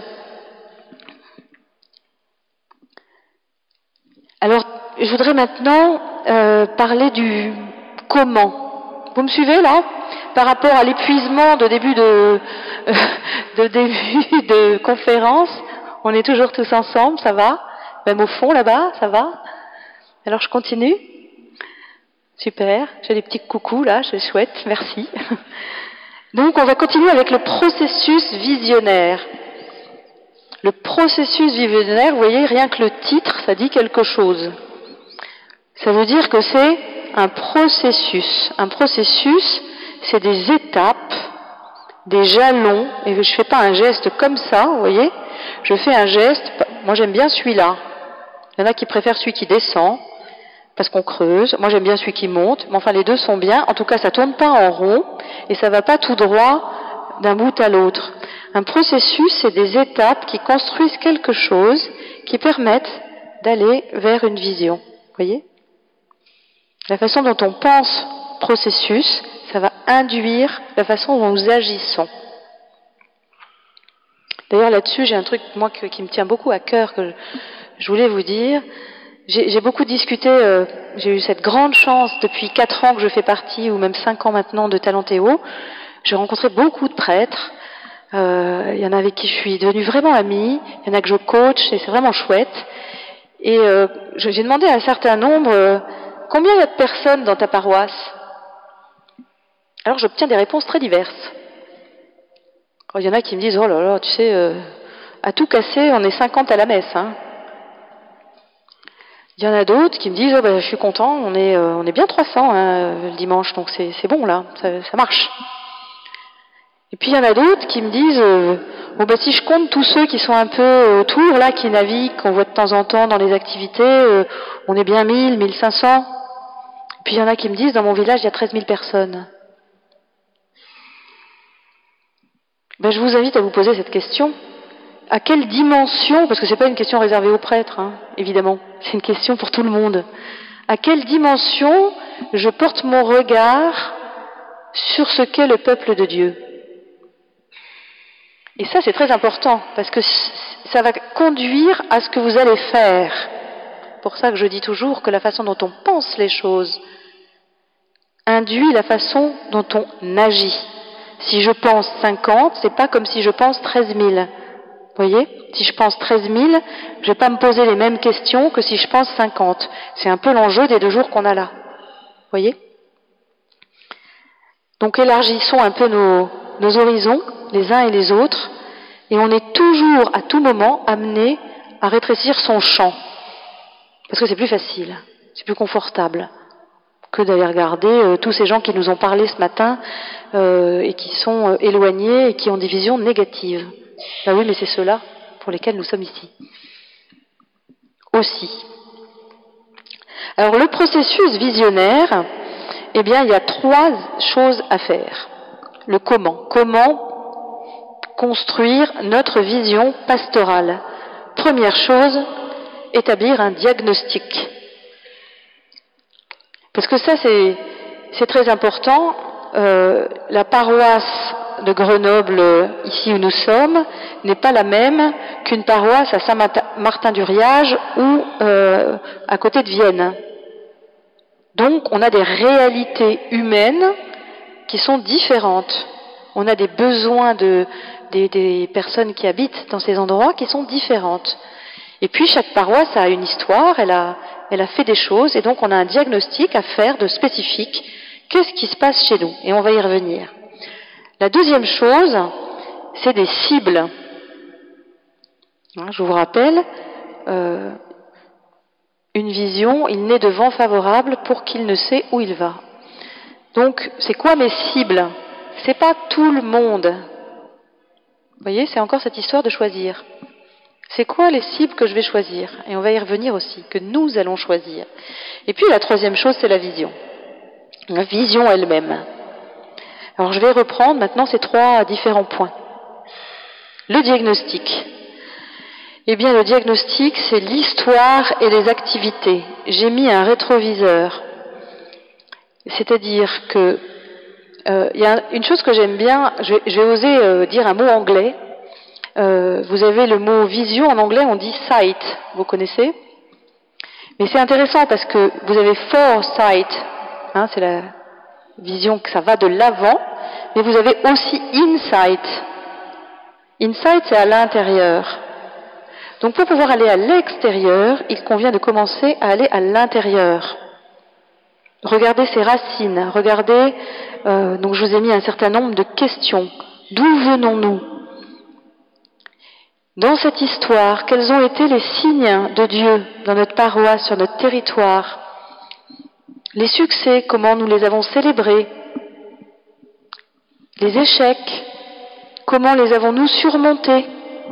Alors, je voudrais maintenant euh, parler du comment. Vous me suivez là? Par rapport à l'épuisement de début de, euh, de début de conférence, on est toujours tous ensemble, ça va? Même au fond là-bas, ça va? Alors je continue? Super, j'ai des petits coucous là, c'est chouette, merci. Donc on va continuer avec le processus visionnaire. Le processus visionnaire, vous voyez, rien que le titre, ça dit quelque chose. Ça veut dire que c'est un processus. Un processus, c'est des étapes, des jalons, et je ne fais pas un geste comme ça, vous voyez, je fais un geste, moi j'aime bien celui-là. Il y en a qui préfèrent celui qui descend, parce qu'on creuse. Moi, j'aime bien celui qui monte. Mais enfin, les deux sont bien. En tout cas, ça tourne pas en rond et ça va pas tout droit d'un bout à l'autre. Un processus, c'est des étapes qui construisent quelque chose, qui permettent d'aller vers une vision. Vous voyez? La façon dont on pense processus, ça va induire la façon dont nous agissons. D'ailleurs, là-dessus, j'ai un truc, moi, qui me tient beaucoup à cœur, que je voulais vous dire. J'ai, j'ai beaucoup discuté, euh, j'ai eu cette grande chance depuis quatre ans que je fais partie, ou même cinq ans maintenant, de Talentéo. J'ai rencontré beaucoup de prêtres. Euh, il y en a avec qui je suis devenue vraiment amie. Il y en a que je coach et c'est vraiment chouette. Et euh, j'ai demandé à un certain nombre, euh, combien il y a de personnes dans ta paroisse? Alors j'obtiens des réponses très diverses. Alors, il y en a qui me disent, oh là là, tu sais, euh, à tout casser, on est cinquante à la messe. Hein. Il y en a d'autres qui me disent, oh ben, je suis content, on est, euh, on est bien trois cents hein, le dimanche, donc c'est, c'est bon là, ça, ça marche. Et puis il y en a d'autres qui me disent, euh, bon ben si je compte tous ceux qui sont un peu autour, là, qui naviguent, qu'on voit de temps en temps dans les activités, euh, on est bien mille, mille cinq cents. Puis il y en a qui me disent, dans mon village, il y a treize mille personnes. Ben, je vous invite à vous poser cette question. À quelle dimension, parce que c'est pas une question réservée aux prêtres, hein, évidemment, c'est une question pour tout le monde. À quelle dimension je porte mon regard sur ce qu'est le peuple de Dieu? Et ça, c'est très important, parce que ça va conduire à ce que vous allez faire. C'est pour ça que je dis toujours que la façon dont on pense les choses induit la façon dont on agit. Si je pense cinquante, c'est pas comme si je pense treize mille. Vous voyez? Si je pense treize mille, je vais pas me poser les mêmes questions que si je pense cinquante. C'est un peu l'enjeu des deux jours qu'on a là. Vous voyez? Donc élargissons un peu nos, nos horizons, les uns et les autres, et on est toujours, à tout moment, amené à rétrécir son champ. Parce que c'est plus facile, c'est plus confortable que d'aller regarder euh, tous ces gens qui nous ont parlé ce matin euh, et qui sont euh, éloignés et qui ont des visions négatives. Ben oui, mais c'est ceux-là pour lesquels nous sommes ici. Aussi. Alors le processus visionnaire, eh bien, il y a trois choses à faire. Le comment. Comment construire notre vision pastorale. Première chose, établir un diagnostic. Parce que ça, c'est, c'est très important. Euh, la paroisse de Grenoble, ici où nous sommes, n'est pas la même qu'une paroisse à Saint-Martin-du-Riage ou euh, à côté de Vienne. Donc, on a des réalités humaines qui sont différentes. On a des besoins de, des, des personnes qui habitent dans ces endroits qui sont différentes. Et puis, chaque paroisse a une histoire, elle a, elle a fait des choses, et donc on a un diagnostic à faire de spécifique. Qu'est-ce qui se passe chez nous? Et on va y revenir. La deuxième chose, c'est des cibles. Je vous rappelle, euh, une vision, il n'est de vent favorable pour qu'il ne sait où il va. Donc, c'est quoi mes cibles? C'est pas tout le monde. Vous voyez, c'est encore cette histoire de choisir. C'est quoi les cibles que je vais choisir? Et on va y revenir aussi, que nous allons choisir. Et puis la troisième chose, c'est la vision. La vision elle-même. Alors je vais reprendre maintenant ces trois différents points. Le diagnostic. Eh bien le diagnostic, c'est l'histoire et les activités. J'ai mis un rétroviseur. C'est-à-dire que euh, il y a une chose que j'aime bien, je vais, je vais oser euh, dire un mot anglais. Euh, vous avez le mot vision, en anglais on dit sight, vous connaissez? Mais c'est intéressant parce que vous avez foresight, hein, c'est la vision que ça va de l'avant, mais vous avez aussi insight. Insight, c'est à l'intérieur. Donc pour pouvoir aller à l'extérieur, il convient de commencer à aller à l'intérieur. Regardez ses racines, regardez, euh, donc je vous ai mis un certain nombre de questions. D'où venons-nous? Dans cette histoire, quels ont été les signes de Dieu dans notre paroisse, sur notre territoire? Les succès, comment nous les avons célébrés? Les échecs, comment les avons-nous surmontés?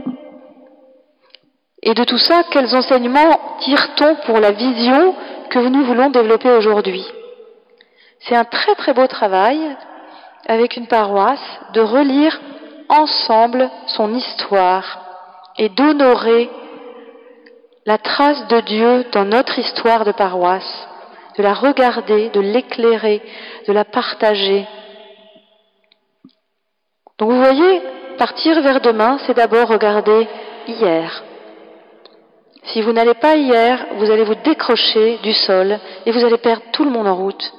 Et de tout ça, quels enseignements tire-t-on pour la vision que nous voulons développer aujourd'hui? C'est un très très beau travail, avec une paroisse, de relire ensemble son histoire et d'honorer la trace de Dieu dans notre histoire de paroisse, de la regarder, de l'éclairer, de la partager. Donc vous voyez, partir vers demain, c'est d'abord regarder hier. Si vous n'allez pas hier, vous allez vous décrocher du sol et vous allez perdre tout le monde en route.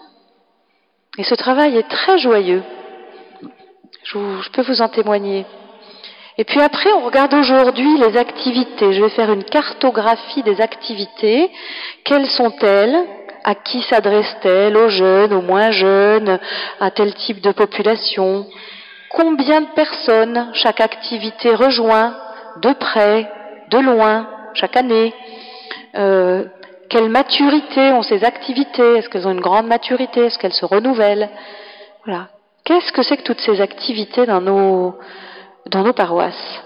Et ce travail est très joyeux. Je, vous, je peux vous en témoigner. Et puis après, on regarde aujourd'hui les activités. Je vais faire une cartographie des activités. Quelles sont-elles? À qui s'adressent-elles? Aux jeunes, aux moins jeunes, à tel type de population? Combien de personnes chaque activité rejoint, de près, de loin, chaque année? euh, Quelle maturité ont ces activités? Est-ce qu'elles ont une grande maturité? Est-ce qu'elles se renouvellent? Voilà. Qu'est-ce que c'est que toutes ces activités dans nos, dans nos paroisses?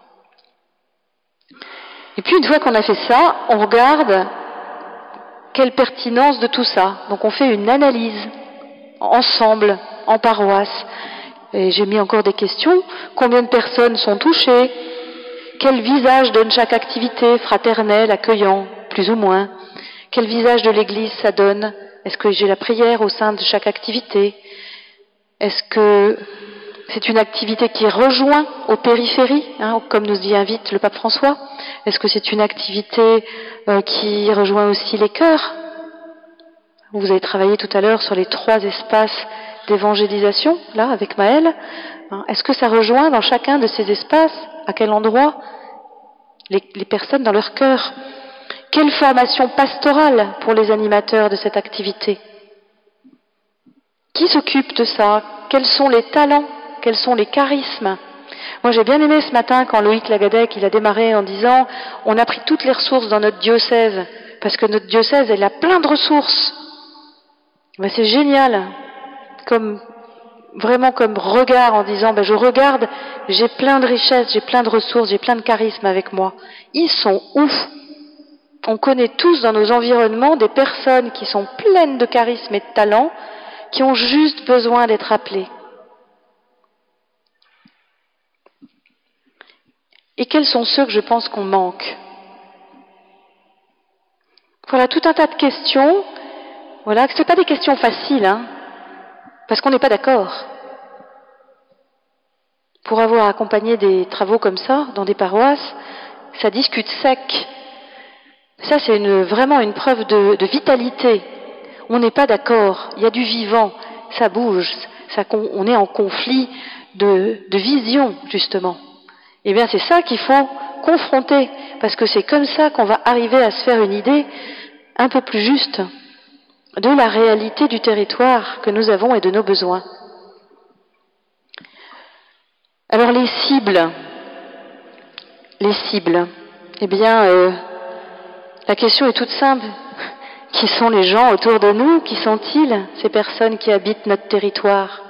Et puis une fois qu'on a fait ça, on regarde quelle pertinence de tout ça. Donc on fait une analyse ensemble, en paroisse. Et j'ai mis encore des questions. Combien de personnes sont touchées? Quel visage donne chaque activité, fraternelle, accueillant, plus ou moins? Quel visage de l'Église ça donne? Est-ce que j'ai la prière au sein de chaque activité? Est-ce que c'est une activité qui rejoint aux périphéries, hein, comme nous y invite le pape François? Est-ce que c'est une activité euh, qui rejoint aussi les cœurs? Vous avez travaillé tout à l'heure sur les trois espaces d'évangélisation, là, avec Maëlle. Est-ce que ça rejoint dans chacun de ces espaces? À quel endroit? Les, les personnes dans leur cœur. Quelle formation pastorale pour les animateurs de cette activité? Qui s'occupe de ça? Quels sont les talents? Quels sont les charismes? Moi, j'ai bien aimé ce matin quand Loïc Lagadec, il a démarré en disant « On a pris toutes les ressources dans notre diocèse, parce que notre diocèse, elle a plein de ressources. » Ben, c'est génial, comme, vraiment comme regard en disant ben, « Je regarde, j'ai plein de richesses, j'ai plein de ressources, j'ai plein de charismes avec moi. » Ils sont ouf. On connaît tous dans nos environnements des personnes qui sont pleines de charisme et de talent, qui ont juste besoin d'être appelées. Et quels sont ceux que je pense qu'on manque? Voilà, tout un tas de questions. Voilà, ce ne sont pas des questions faciles, hein, parce qu'on n'est pas d'accord. Pour avoir accompagné des travaux comme ça, dans des paroisses, ça discute sec. Ça, c'est une, vraiment une preuve de, de vitalité. On n'est pas d'accord, il y a du vivant, ça bouge, ça, on est en conflit de, de vision, justement. Eh bien, c'est ça qu'il faut confronter, parce que c'est comme ça qu'on va arriver à se faire une idée un peu plus juste de la réalité du territoire que nous avons et de nos besoins. Alors, les cibles, les cibles, eh bien, euh, la question est toute simple. Qui sont les gens autour de nous? Qui sont-ils, ces personnes qui habitent notre territoire?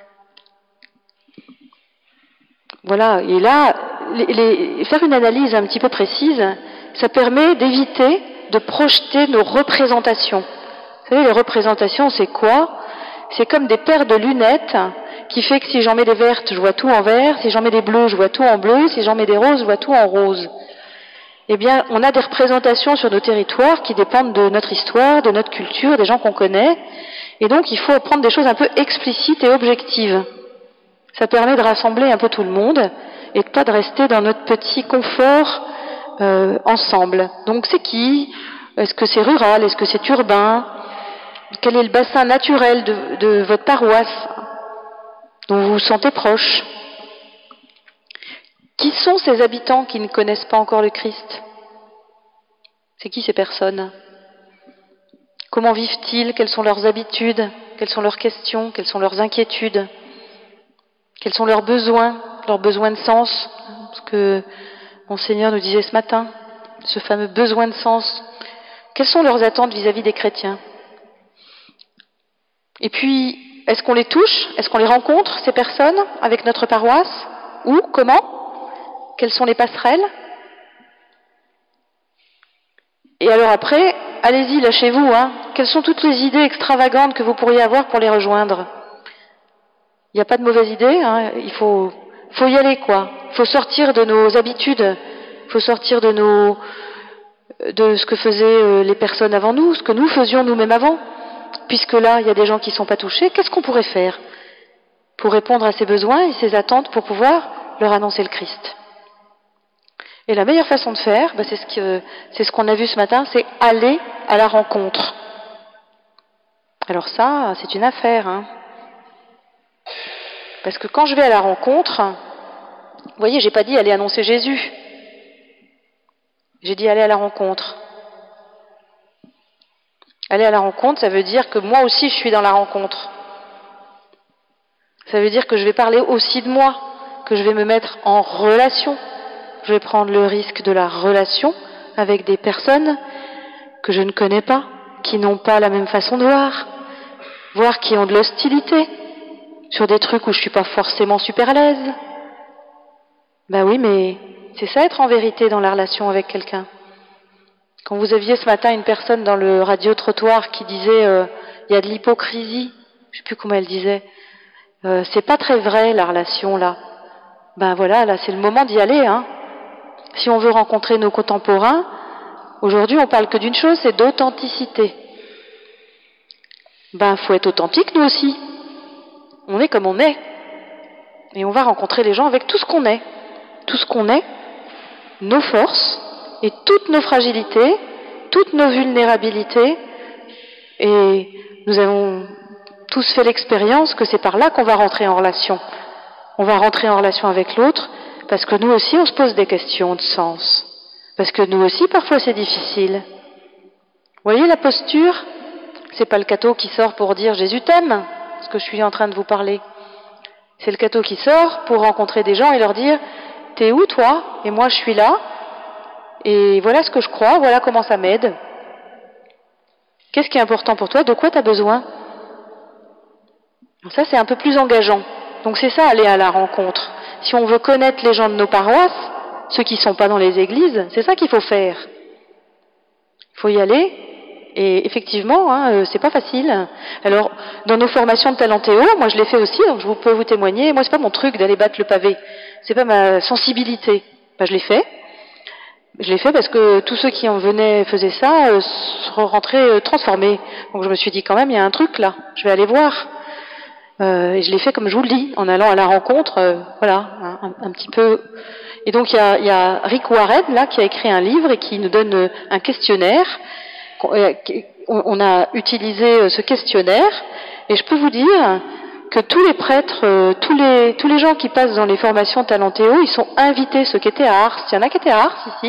Voilà, et là, les, les, faire une analyse un petit peu précise, ça permet d'éviter de projeter nos représentations. Vous savez, les représentations, c'est quoi? C'est comme des paires de lunettes qui fait que si j'en mets des vertes, je vois tout en vert, si j'en mets des bleus, je vois tout en bleu, si j'en mets des roses, je vois tout en rose. Eh bien, on a des représentations sur nos territoires qui dépendent de notre histoire, de notre culture, des gens qu'on connaît, et donc il faut prendre des choses un peu explicites et objectives. Ça permet de rassembler un peu tout le monde et de pas de rester dans notre petit confort euh, ensemble. Donc c'est qui? Est-ce que c'est rural? Est-ce que c'est urbain? Quel est le bassin naturel de, de votre paroisse dont vous vous sentez proche? Qui sont ces habitants qui ne connaissent pas encore le Christ? C'est qui ces personnes? Comment vivent-ils? Quelles sont leurs habitudes? Quelles sont leurs questions? Quelles sont leurs inquiétudes? Quels sont leurs besoins? Leurs besoins de sens? Ce que Monseigneur nous disait ce matin, ce fameux besoin de sens. Quelles sont leurs attentes vis-à-vis des chrétiens? Et puis, est-ce qu'on les touche? Est-ce qu'on les rencontre, ces personnes, avec notre paroisse? Où? Comment? Quelles sont les passerelles? Et alors après, allez-y, lâchez-vous, hein. Quelles sont toutes les idées extravagantes que vous pourriez avoir pour les rejoindre? Il n'y a pas de mauvaise idée, hein. Il faut, faut y aller, quoi. Il faut sortir de nos habitudes, il faut sortir de nos, de ce que faisaient les personnes avant nous, ce que nous faisions nous-mêmes avant. Puisque là, il y a des gens qui ne sont pas touchés, qu'est-ce qu'on pourrait faire pour répondre à ces besoins et ces attentes pour pouvoir leur annoncer le Christ? Et la meilleure façon de faire, ben c'est ce que, c'est ce qu'on a vu ce matin, c'est aller à la rencontre. Alors ça, c'est une affaire, hein. Parce que quand je vais à la rencontre, Vous voyez, j'ai pas dit aller annoncer Jésus. J'ai dit aller à la rencontre. Aller à la rencontre, ça veut dire que moi aussi je suis dans la rencontre. Ça veut dire que je vais parler aussi de moi, que je vais me mettre en relation. Je vais prendre le risque de la relation avec des personnes que je ne connais pas, qui n'ont pas la même façon de voir, voire qui ont de l'hostilité, sur des trucs où je suis pas forcément super à l'aise. Ben oui, mais c'est ça être en vérité dans la relation avec quelqu'un. Quand vous aviez ce matin une personne dans le radio-trottoir qui disait euh, il y a de l'hypocrisie, je sais plus comment elle disait, euh, c'est pas très vrai la relation là. Ben voilà, là c'est le moment d'y aller, hein. Si on veut rencontrer nos contemporains, aujourd'hui on parle que d'une chose, c'est d'authenticité. Ben faut être authentique nous aussi. On est comme on est. Et on va rencontrer les gens avec tout ce qu'on est. Tout ce qu'on est, nos forces et toutes nos fragilités, toutes nos vulnérabilités. Et nous avons tous fait l'expérience que c'est par là qu'on va rentrer en relation. On va rentrer en relation avec l'autre parce que nous aussi on se pose des questions de sens. Parce que nous aussi parfois c'est difficile. Vous voyez la posture? C'est pas le catho qui sort pour dire Jésus t'aime, ce que je suis en train de vous parler. C'est le catho qui sort pour rencontrer des gens et leur dire t'es où toi? Et moi je suis là. Et voilà ce que je crois, voilà comment ça m'aide. Qu'est-ce qui est important pour toi? De quoi tu as besoin? Ça c'est un peu plus engageant. Donc c'est ça, aller à la rencontre. Si on veut connaître les gens de nos paroisses, ceux qui ne sont pas dans les églises, c'est ça qu'il faut faire. Il faut y aller. Et effectivement, hein, c'est pas facile. Alors, dans nos formations de talentéo, moi je l'ai fait aussi, donc je peux vous témoigner. Moi, c'est pas mon truc d'aller battre le pavé. C'est pas ma sensibilité. Ben, je l'ai fait. Je l'ai fait parce que tous ceux qui en venaient faisaient ça, euh, se rentraient euh, transformés. Donc je me suis dit quand même, il y a un truc là. Je vais aller voir. Euh, et je l'ai fait comme je vous le dis, en allant à la rencontre, euh, voilà, un, un petit peu. Et donc il y a, il y a Rick Warren là qui a écrit un livre et qui nous donne un questionnaire. On a utilisé ce questionnaire et je peux vous dire que tous les prêtres, tous les, tous les gens qui passent dans les formations talentéo, ils sont invités, ceux qui étaient à Ars. Il y en a qui étaient à Ars ici.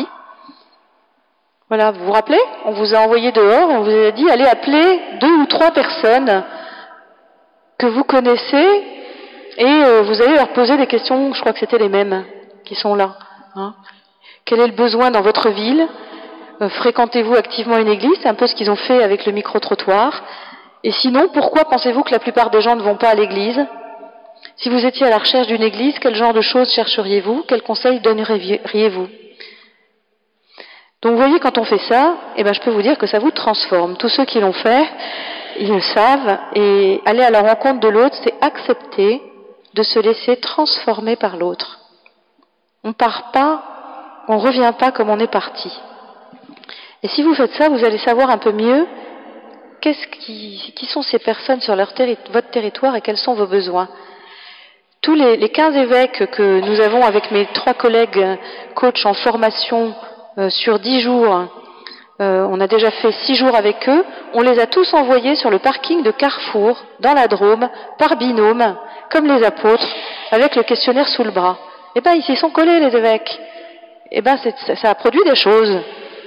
Voilà, vous vous rappelez? On vous a envoyé dehors et on vous a dit allez appeler deux ou trois personnes que vous connaissez et euh, vous allez leur poser des questions, je crois que c'était les mêmes qui sont là. Hein. Quel est le besoin dans votre ville? euh, Fréquentez-vous activement une église? C'est un peu ce qu'ils ont fait avec le micro-trottoir. Et sinon, pourquoi pensez-vous que la plupart des gens ne vont pas à l'église? Si vous étiez à la recherche d'une église, quel genre de choses chercheriez-vous? Quels conseils donneriez-vous? Donc vous voyez, quand on fait ça, eh ben, je peux vous dire que ça vous transforme. Tous ceux qui l'ont fait, ils le savent, et aller à la rencontre de l'autre, c'est accepter de se laisser transformer par l'autre. On part pas, on revient pas comme on est parti. Et si vous faites ça, vous allez savoir un peu mieux qu'est-ce qui, qui sont ces personnes sur leur terri- votre territoire et quels sont vos besoins. Tous les, les quinze évêques que nous avons avec mes trois collègues coachs en formation euh, sur dix jours, Euh, on a déjà fait six jours avec eux, on les a tous envoyés sur le parking de Carrefour, dans la Drôme, par binôme, comme les apôtres, avec le questionnaire sous le bras. Eh ben, ils s'y sont collés, les évêques. Eh ben, c'est, ça a produit des choses.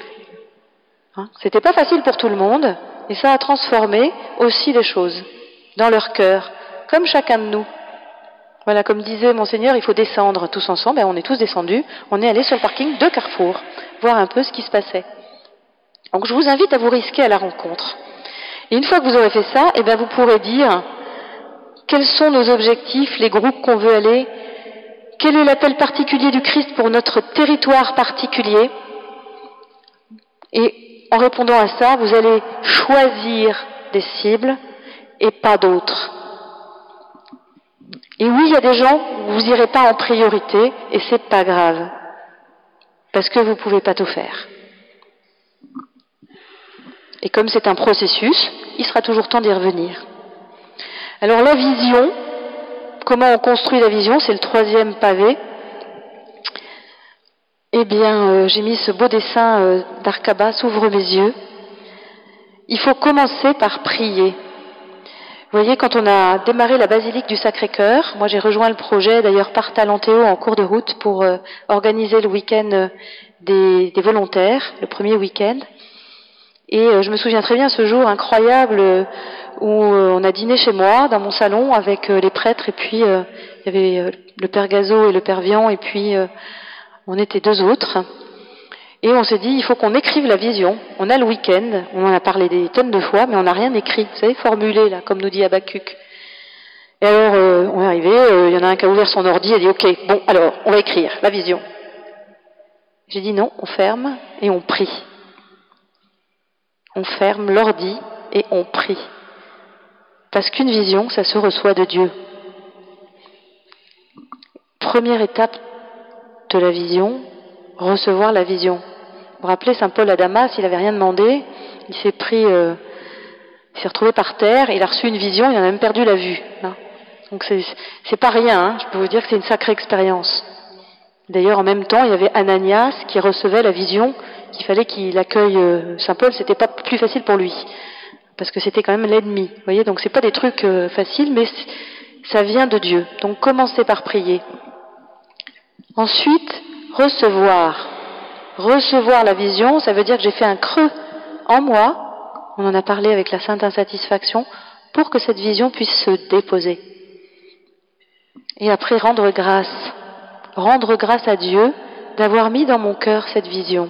Hein, c'était pas facile pour tout le monde, et ça a transformé aussi des choses dans leur cœur, comme chacun de nous. Voilà, comme disait Monseigneur, il faut descendre tous ensemble, et on est tous descendus, on est allés sur le parking de Carrefour, voir un peu ce qui se passait. Donc je vous invite à vous risquer à la rencontre. Et une fois que vous aurez fait ça, eh bien vous pourrez dire quels sont nos objectifs, les groupes qu'on veut aller, quel est l'appel particulier du Christ pour notre territoire particulier. Et en répondant à ça, vous allez choisir des cibles et pas d'autres. Et oui, il y a des gens où vous n'irez pas en priorité et c'est pas grave, parce que vous ne pouvez pas tout faire. Et comme c'est un processus, il sera toujours temps d'y revenir. Alors la vision, comment on construit la vision, c'est le troisième pavé. Eh bien, euh, j'ai mis ce beau dessin euh, d'Arcaba, s'ouvre mes yeux. Il faut commencer par prier. Vous voyez, quand on a démarré la basilique du Sacré-Cœur, moi j'ai rejoint le projet d'ailleurs par Talentéo en cours de route pour euh, organiser le week-end euh, des, des volontaires, le premier week-end. Et euh, je me souviens très bien ce jour incroyable euh, où euh, on a dîné chez moi, dans mon salon, avec euh, les prêtres, et puis euh, il y avait euh, le Père Gazo et le Père Vian, et puis euh, on était deux autres. Et on s'est dit, il faut qu'on écrive la vision. On a le week-end, on en a parlé des tonnes de fois, mais on n'a rien écrit. Vous savez, formulé, là, comme nous dit Habakkuk. Et alors, euh, on est arrivé, euh, il y en a un qui a ouvert son ordi et a dit, ok, bon, alors, on va écrire la vision. J'ai dit non, on ferme et on prie. On ferme l'ordi et on prie. Parce qu'une vision, ça se reçoit de Dieu. Première étape de la vision, recevoir la vision. Vous vous rappelez, saint Paul à Damas, il n'avait rien demandé, il s'est pris, euh, il s'est retrouvé par terre, il a reçu une vision, il en a même perdu la vue. Hein. Donc c'est, c'est pas rien, hein. Je peux vous dire que c'est une sacrée expérience. D'ailleurs, en même temps, il y avait Ananias qui recevait la vision, qu'il fallait qu'il accueille euh, saint Paul, c'était pas plus facile pour lui, parce que c'était quand même l'ennemi. Vous voyez, donc c'est pas des trucs euh, faciles, mais ça vient de Dieu. Donc commencez par prier. Ensuite, recevoir. Recevoir la vision, ça veut dire que j'ai fait un creux en moi, on en a parlé avec la Sainte Insatisfaction, pour que cette vision puisse se déposer. Et après, rendre grâce. Rendre grâce à Dieu d'avoir mis dans mon cœur cette vision.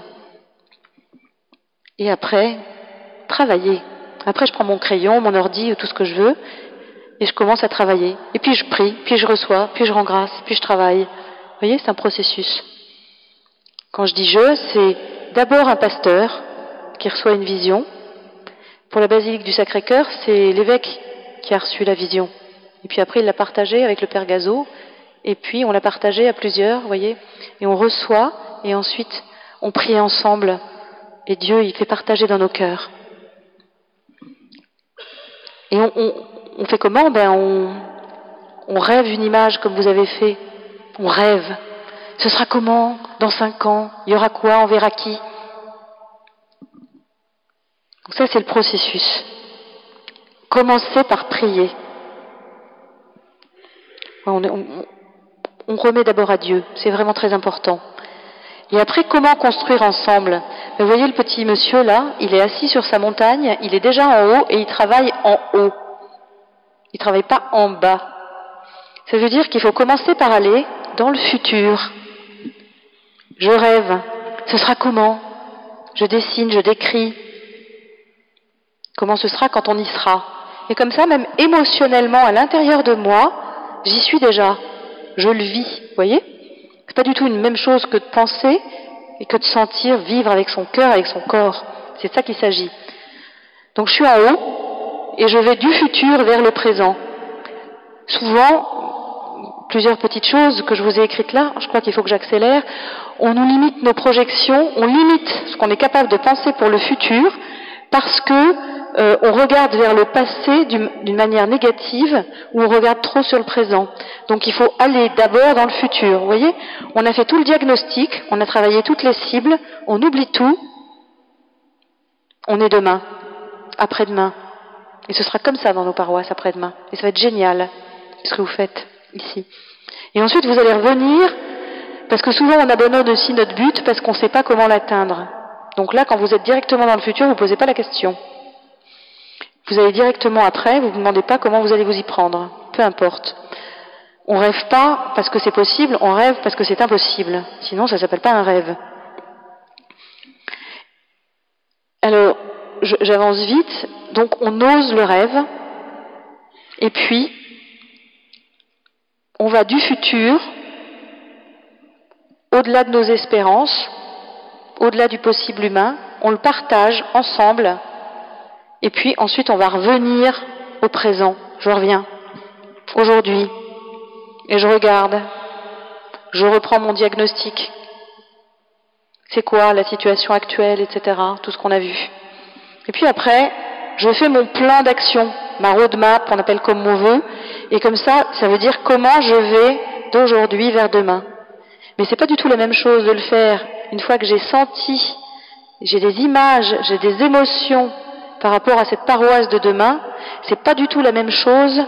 Et après, travailler. Après, je prends mon crayon, mon ordi, tout ce que je veux, et je commence à travailler. Et puis je prie, puis je reçois, puis je rends grâce, puis je travaille. Vous voyez, c'est un processus. Quand je dis je, c'est d'abord un pasteur qui reçoit une vision. Pour la basilique du Sacré-Cœur, c'est l'évêque qui a reçu la vision. Et puis après, il l'a partagée avec le Père Gazo. Et puis, on l'a partagée à plusieurs, vous voyez. Et on reçoit, et ensuite, on prie ensemble. Et Dieu, il fait partager dans nos cœurs. Et on, on, on fait comment? Ben, on, on rêve une image comme vous avez fait. On rêve. Ce sera comment? Dans cinq ans? Il y aura quoi? On verra qui? Donc ça, c'est le processus. Commencez par prier. On, on, on remet d'abord à Dieu. C'est vraiment très important. Et après, comment construire ensemble? Vous voyez le petit monsieur là, il est assis sur sa montagne, il est déjà en haut et il travaille en haut. Il ne travaille pas en bas. Ça veut dire qu'il faut commencer par aller dans le futur. Je rêve. Ce sera comment? Je dessine, je décris. Comment ce sera quand on y sera? Et comme ça, même émotionnellement, à l'intérieur de moi, j'y suis déjà. Je le vis. Vous voyez? C'est pas du tout une même chose que de penser et que de sentir, vivre avec son cœur, avec son corps. C'est de ça qu'il s'agit. Donc je suis en haut et je vais du futur vers le présent. Souvent, plusieurs petites choses que je vous ai écrites là, je crois qu'il faut que j'accélère, on nous limite nos projections, on limite ce qu'on est capable de penser pour le futur parce que euh, on regarde vers le passé d'une manière négative ou on regarde trop sur le présent. Donc il faut aller d'abord dans le futur. Vous voyez, on a fait tout le diagnostic, on a travaillé toutes les cibles, on oublie tout, on est demain, après-demain. Et ce sera comme ça dans nos paroisses après-demain. Et ça va être génial, ce que vous faites ici. Et ensuite vous allez revenir, parce que souvent on abandonne aussi notre but parce qu'on ne sait pas comment l'atteindre. Donc là, quand vous êtes directement dans le futur, vous ne posez pas la question. Vous allez directement après, vous ne vous demandez pas comment vous allez vous y prendre. Peu importe. On ne rêve pas parce que c'est possible, on rêve parce que c'est impossible. Sinon, ça ne s'appelle pas un rêve. Alors, j'avance vite. Donc, on ose le rêve. Et puis, on va du futur, au-delà de nos espérances, au-delà du possible humain, on le partage ensemble. Et puis, ensuite, on va revenir au présent. Je reviens. Aujourd'hui. Et je regarde, je reprends mon diagnostic. C'est quoi la situation actuelle, et cetera. Tout ce qu'on a vu. Et puis après, je fais mon plan d'action, ma roadmap, on appelle comme on veut. Et comme ça, ça veut dire comment je vais d'aujourd'hui vers demain. Mais c'est pas du tout la même chose de le faire une fois que j'ai senti, j'ai des images, j'ai des émotions, par rapport à cette paroisse de demain, c'est pas du tout la même chose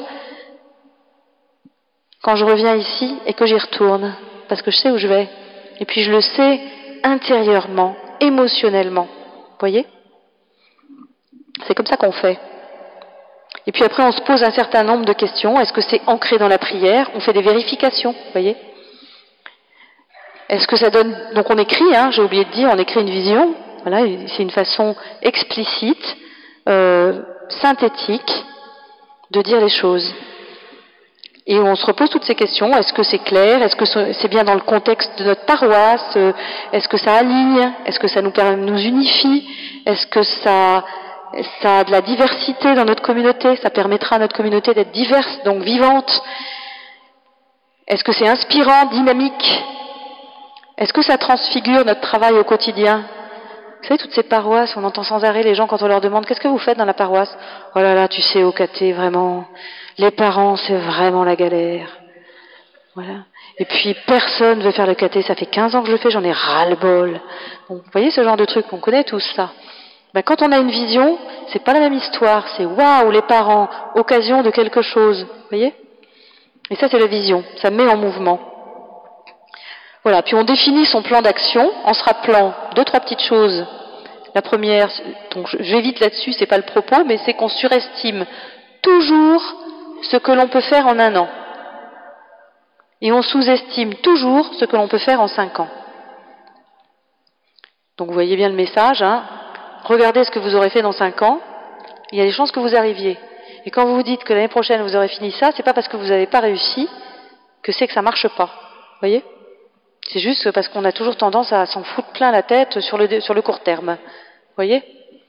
quand je reviens ici et que j'y retourne, parce que je sais où je vais. Et puis je le sais intérieurement, émotionnellement. Vous voyez? C'est comme ça qu'on fait. Et puis après, on se pose un certain nombre de questions. Est-ce que c'est ancré dans la prière? On fait des vérifications, vous voyez? Est-ce que ça donne... Donc on écrit, hein, j'ai oublié de dire, on écrit une vision. Voilà, c'est une façon explicite, euh, synthétique de dire les choses. Et on se repose toutes ces questions. Est-ce que c'est clair? Est-ce que c'est bien dans le contexte de notre paroisse? Est-ce que ça aligne? Est-ce que ça nous, nous unifie? Est-ce que ça, ça a de la diversité dans notre communauté? Ça permettra à notre communauté d'être diverse, donc vivante. Est-ce que c'est inspirant, dynamique? Est-ce que ça transfigure notre travail au quotidien? Vous savez, toutes ces paroisses, on entend sans arrêt les gens quand on leur demande « Qu'est-ce que vous faites dans la paroisse ?»« Oh là là, tu sais, au caté, vraiment, les parents, c'est vraiment la galère. » Voilà. Et puis, personne ne veut faire le caté, ça fait quinze ans que je le fais, j'en ai ras-le-bol. Bon, vous voyez ce genre de truc, on connaît tous ça. Ben, quand on a une vision, c'est pas la même histoire, c'est « Waouh, les parents, occasion de quelque chose. » Vous voyez? Et ça, c'est la vision, ça met en mouvement. Voilà, puis on définit son plan d'action en se rappelant deux, trois petites choses. La première, donc j'évite là-dessus, c'est pas le propos, mais c'est qu'on surestime toujours ce que l'on peut faire en un an. Et on sous-estime toujours ce que l'on peut faire en cinq ans. Donc vous voyez bien le message, hein. Regardez ce que vous aurez fait dans cinq ans, il y a des chances que vous arriviez. Et quand vous vous dites que l'année prochaine vous aurez fini ça, c'est pas parce que vous n'avez pas réussi que c'est que ça marche pas. Vous voyez? C'est juste parce qu'on a toujours tendance à s'en foutre plein la tête sur le, sur le court terme. Vous voyez?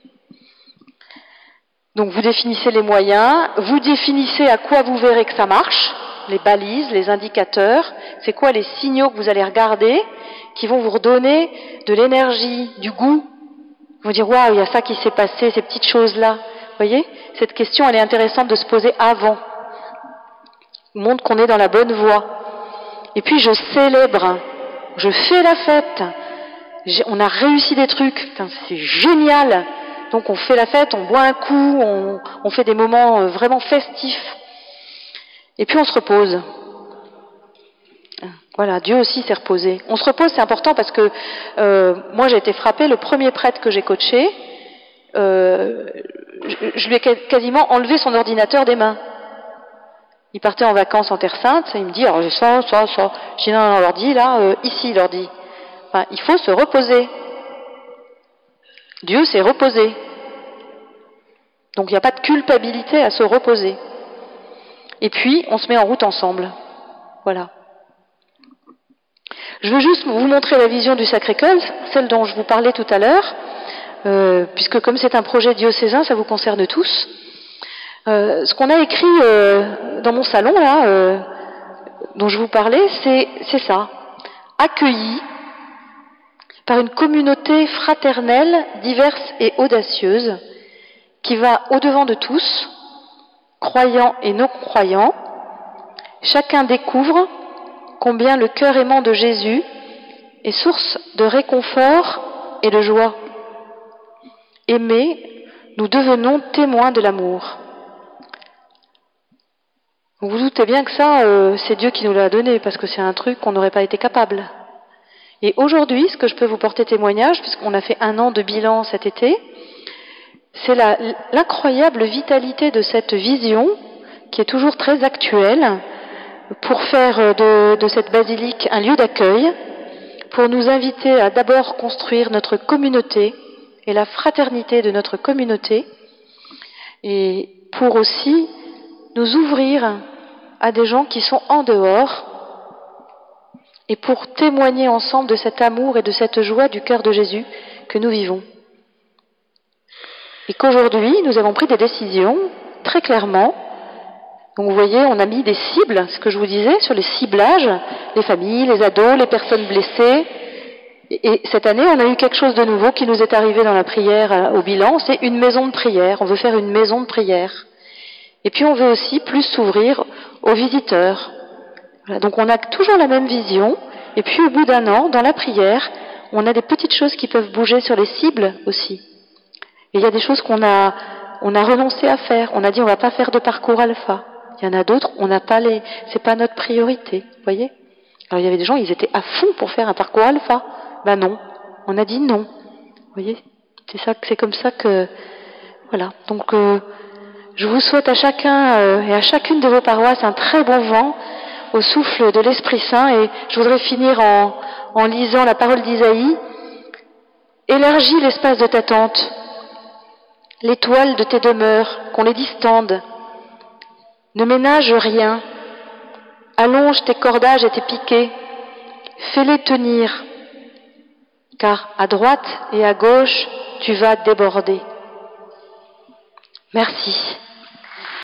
Donc vous définissez les moyens, vous définissez à quoi vous verrez que ça marche, les balises, les indicateurs, c'est quoi les signaux que vous allez regarder qui vont vous redonner de l'énergie, du goût. Vous dire, waouh, il y a ça qui s'est passé, ces petites choses-là. Vous voyez? Cette question, elle est intéressante de se poser avant. Montre qu'on est dans la bonne voie. Et puis je célèbre. Je fais la fête, on a réussi des trucs, c'est génial. Donc on fait la fête, on boit un coup, on, on fait des moments vraiment festifs. Et puis on se repose. Voilà, Dieu aussi s'est reposé. On se repose, c'est important parce que euh, moi j'ai été frappée, le premier prêtre que j'ai coaché, euh, je, je lui ai quasiment enlevé son ordinateur des mains. Il partait en vacances en Terre Sainte, et il me dit, alors j'ai ça, ça, ça. Je dis, non, non, l'ordi, là, euh, ici, l'ordi. Enfin, il faut se reposer. Dieu s'est reposé. Donc il n'y a pas de culpabilité à se reposer. Et puis, on se met en route ensemble. Voilà. Je veux juste vous montrer la vision du Sacré-Cœur, celle dont je vous parlais tout à l'heure, euh, puisque comme c'est un projet diocésain, ça vous concerne tous. Euh, ce qu'on a écrit euh, dans mon salon, là, euh, dont je vous parlais, c'est, c'est ça. Accueilli par une communauté fraternelle, diverse et audacieuse, qui va au-devant de tous, croyants et non-croyants. Chacun découvre combien le cœur aimant de Jésus est source de réconfort et de joie. Aimés, nous devenons témoins de l'amour. Vous vous doutez bien que ça, euh, c'est Dieu qui nous l'a donné, parce que c'est un truc qu'on n'aurait pas été capable. Et aujourd'hui, ce que je peux vous porter témoignage, puisqu'on a fait un an de bilan cet été, c'est la, l'incroyable vitalité de cette vision, qui est toujours très actuelle, pour faire de, de cette basilique un lieu d'accueil, pour nous inviter à d'abord construire notre communauté et la fraternité de notre communauté, et pour aussi nous ouvrir à des gens qui sont en dehors et pour témoigner ensemble de cet amour et de cette joie du cœur de Jésus que nous vivons. Et qu'aujourd'hui, nous avons pris des décisions très clairement. Donc vous voyez, on a mis des cibles, ce que je vous disais, sur les ciblages, les familles, les ados, les personnes blessées. Et cette année, on a eu quelque chose de nouveau qui nous est arrivé dans la prière au bilan, c'est une maison de prière. On veut faire une maison de prière. Et puis on veut aussi plus s'ouvrir aux visiteurs. Voilà, donc on a toujours la même vision, et puis au bout d'un an, dans la prière, on a des petites choses qui peuvent bouger sur les cibles aussi. Et il y a des choses qu'on a on a renoncé à faire. On a dit on va pas faire de parcours alpha. Il y en a d'autres, on n'a pas les, c'est pas notre priorité. Vous voyez? Alors il y avait des gens, ils étaient à fond pour faire un parcours alpha. Ben non, on a dit non. Vous voyez? C'est ça, c'est comme ça que, voilà. Donc euh, je vous souhaite à chacun euh, et à chacune de vos paroisses un très bon vent au souffle de l'Esprit Saint. Et je voudrais finir en, en lisant la parole d'Isaïe. Élargis l'espace de ta tente, les toiles de tes demeures, qu'on les distende. Ne ménage rien. Allonge tes cordages et tes piquets. Fais-les tenir, car à droite et à gauche, tu vas déborder. Merci.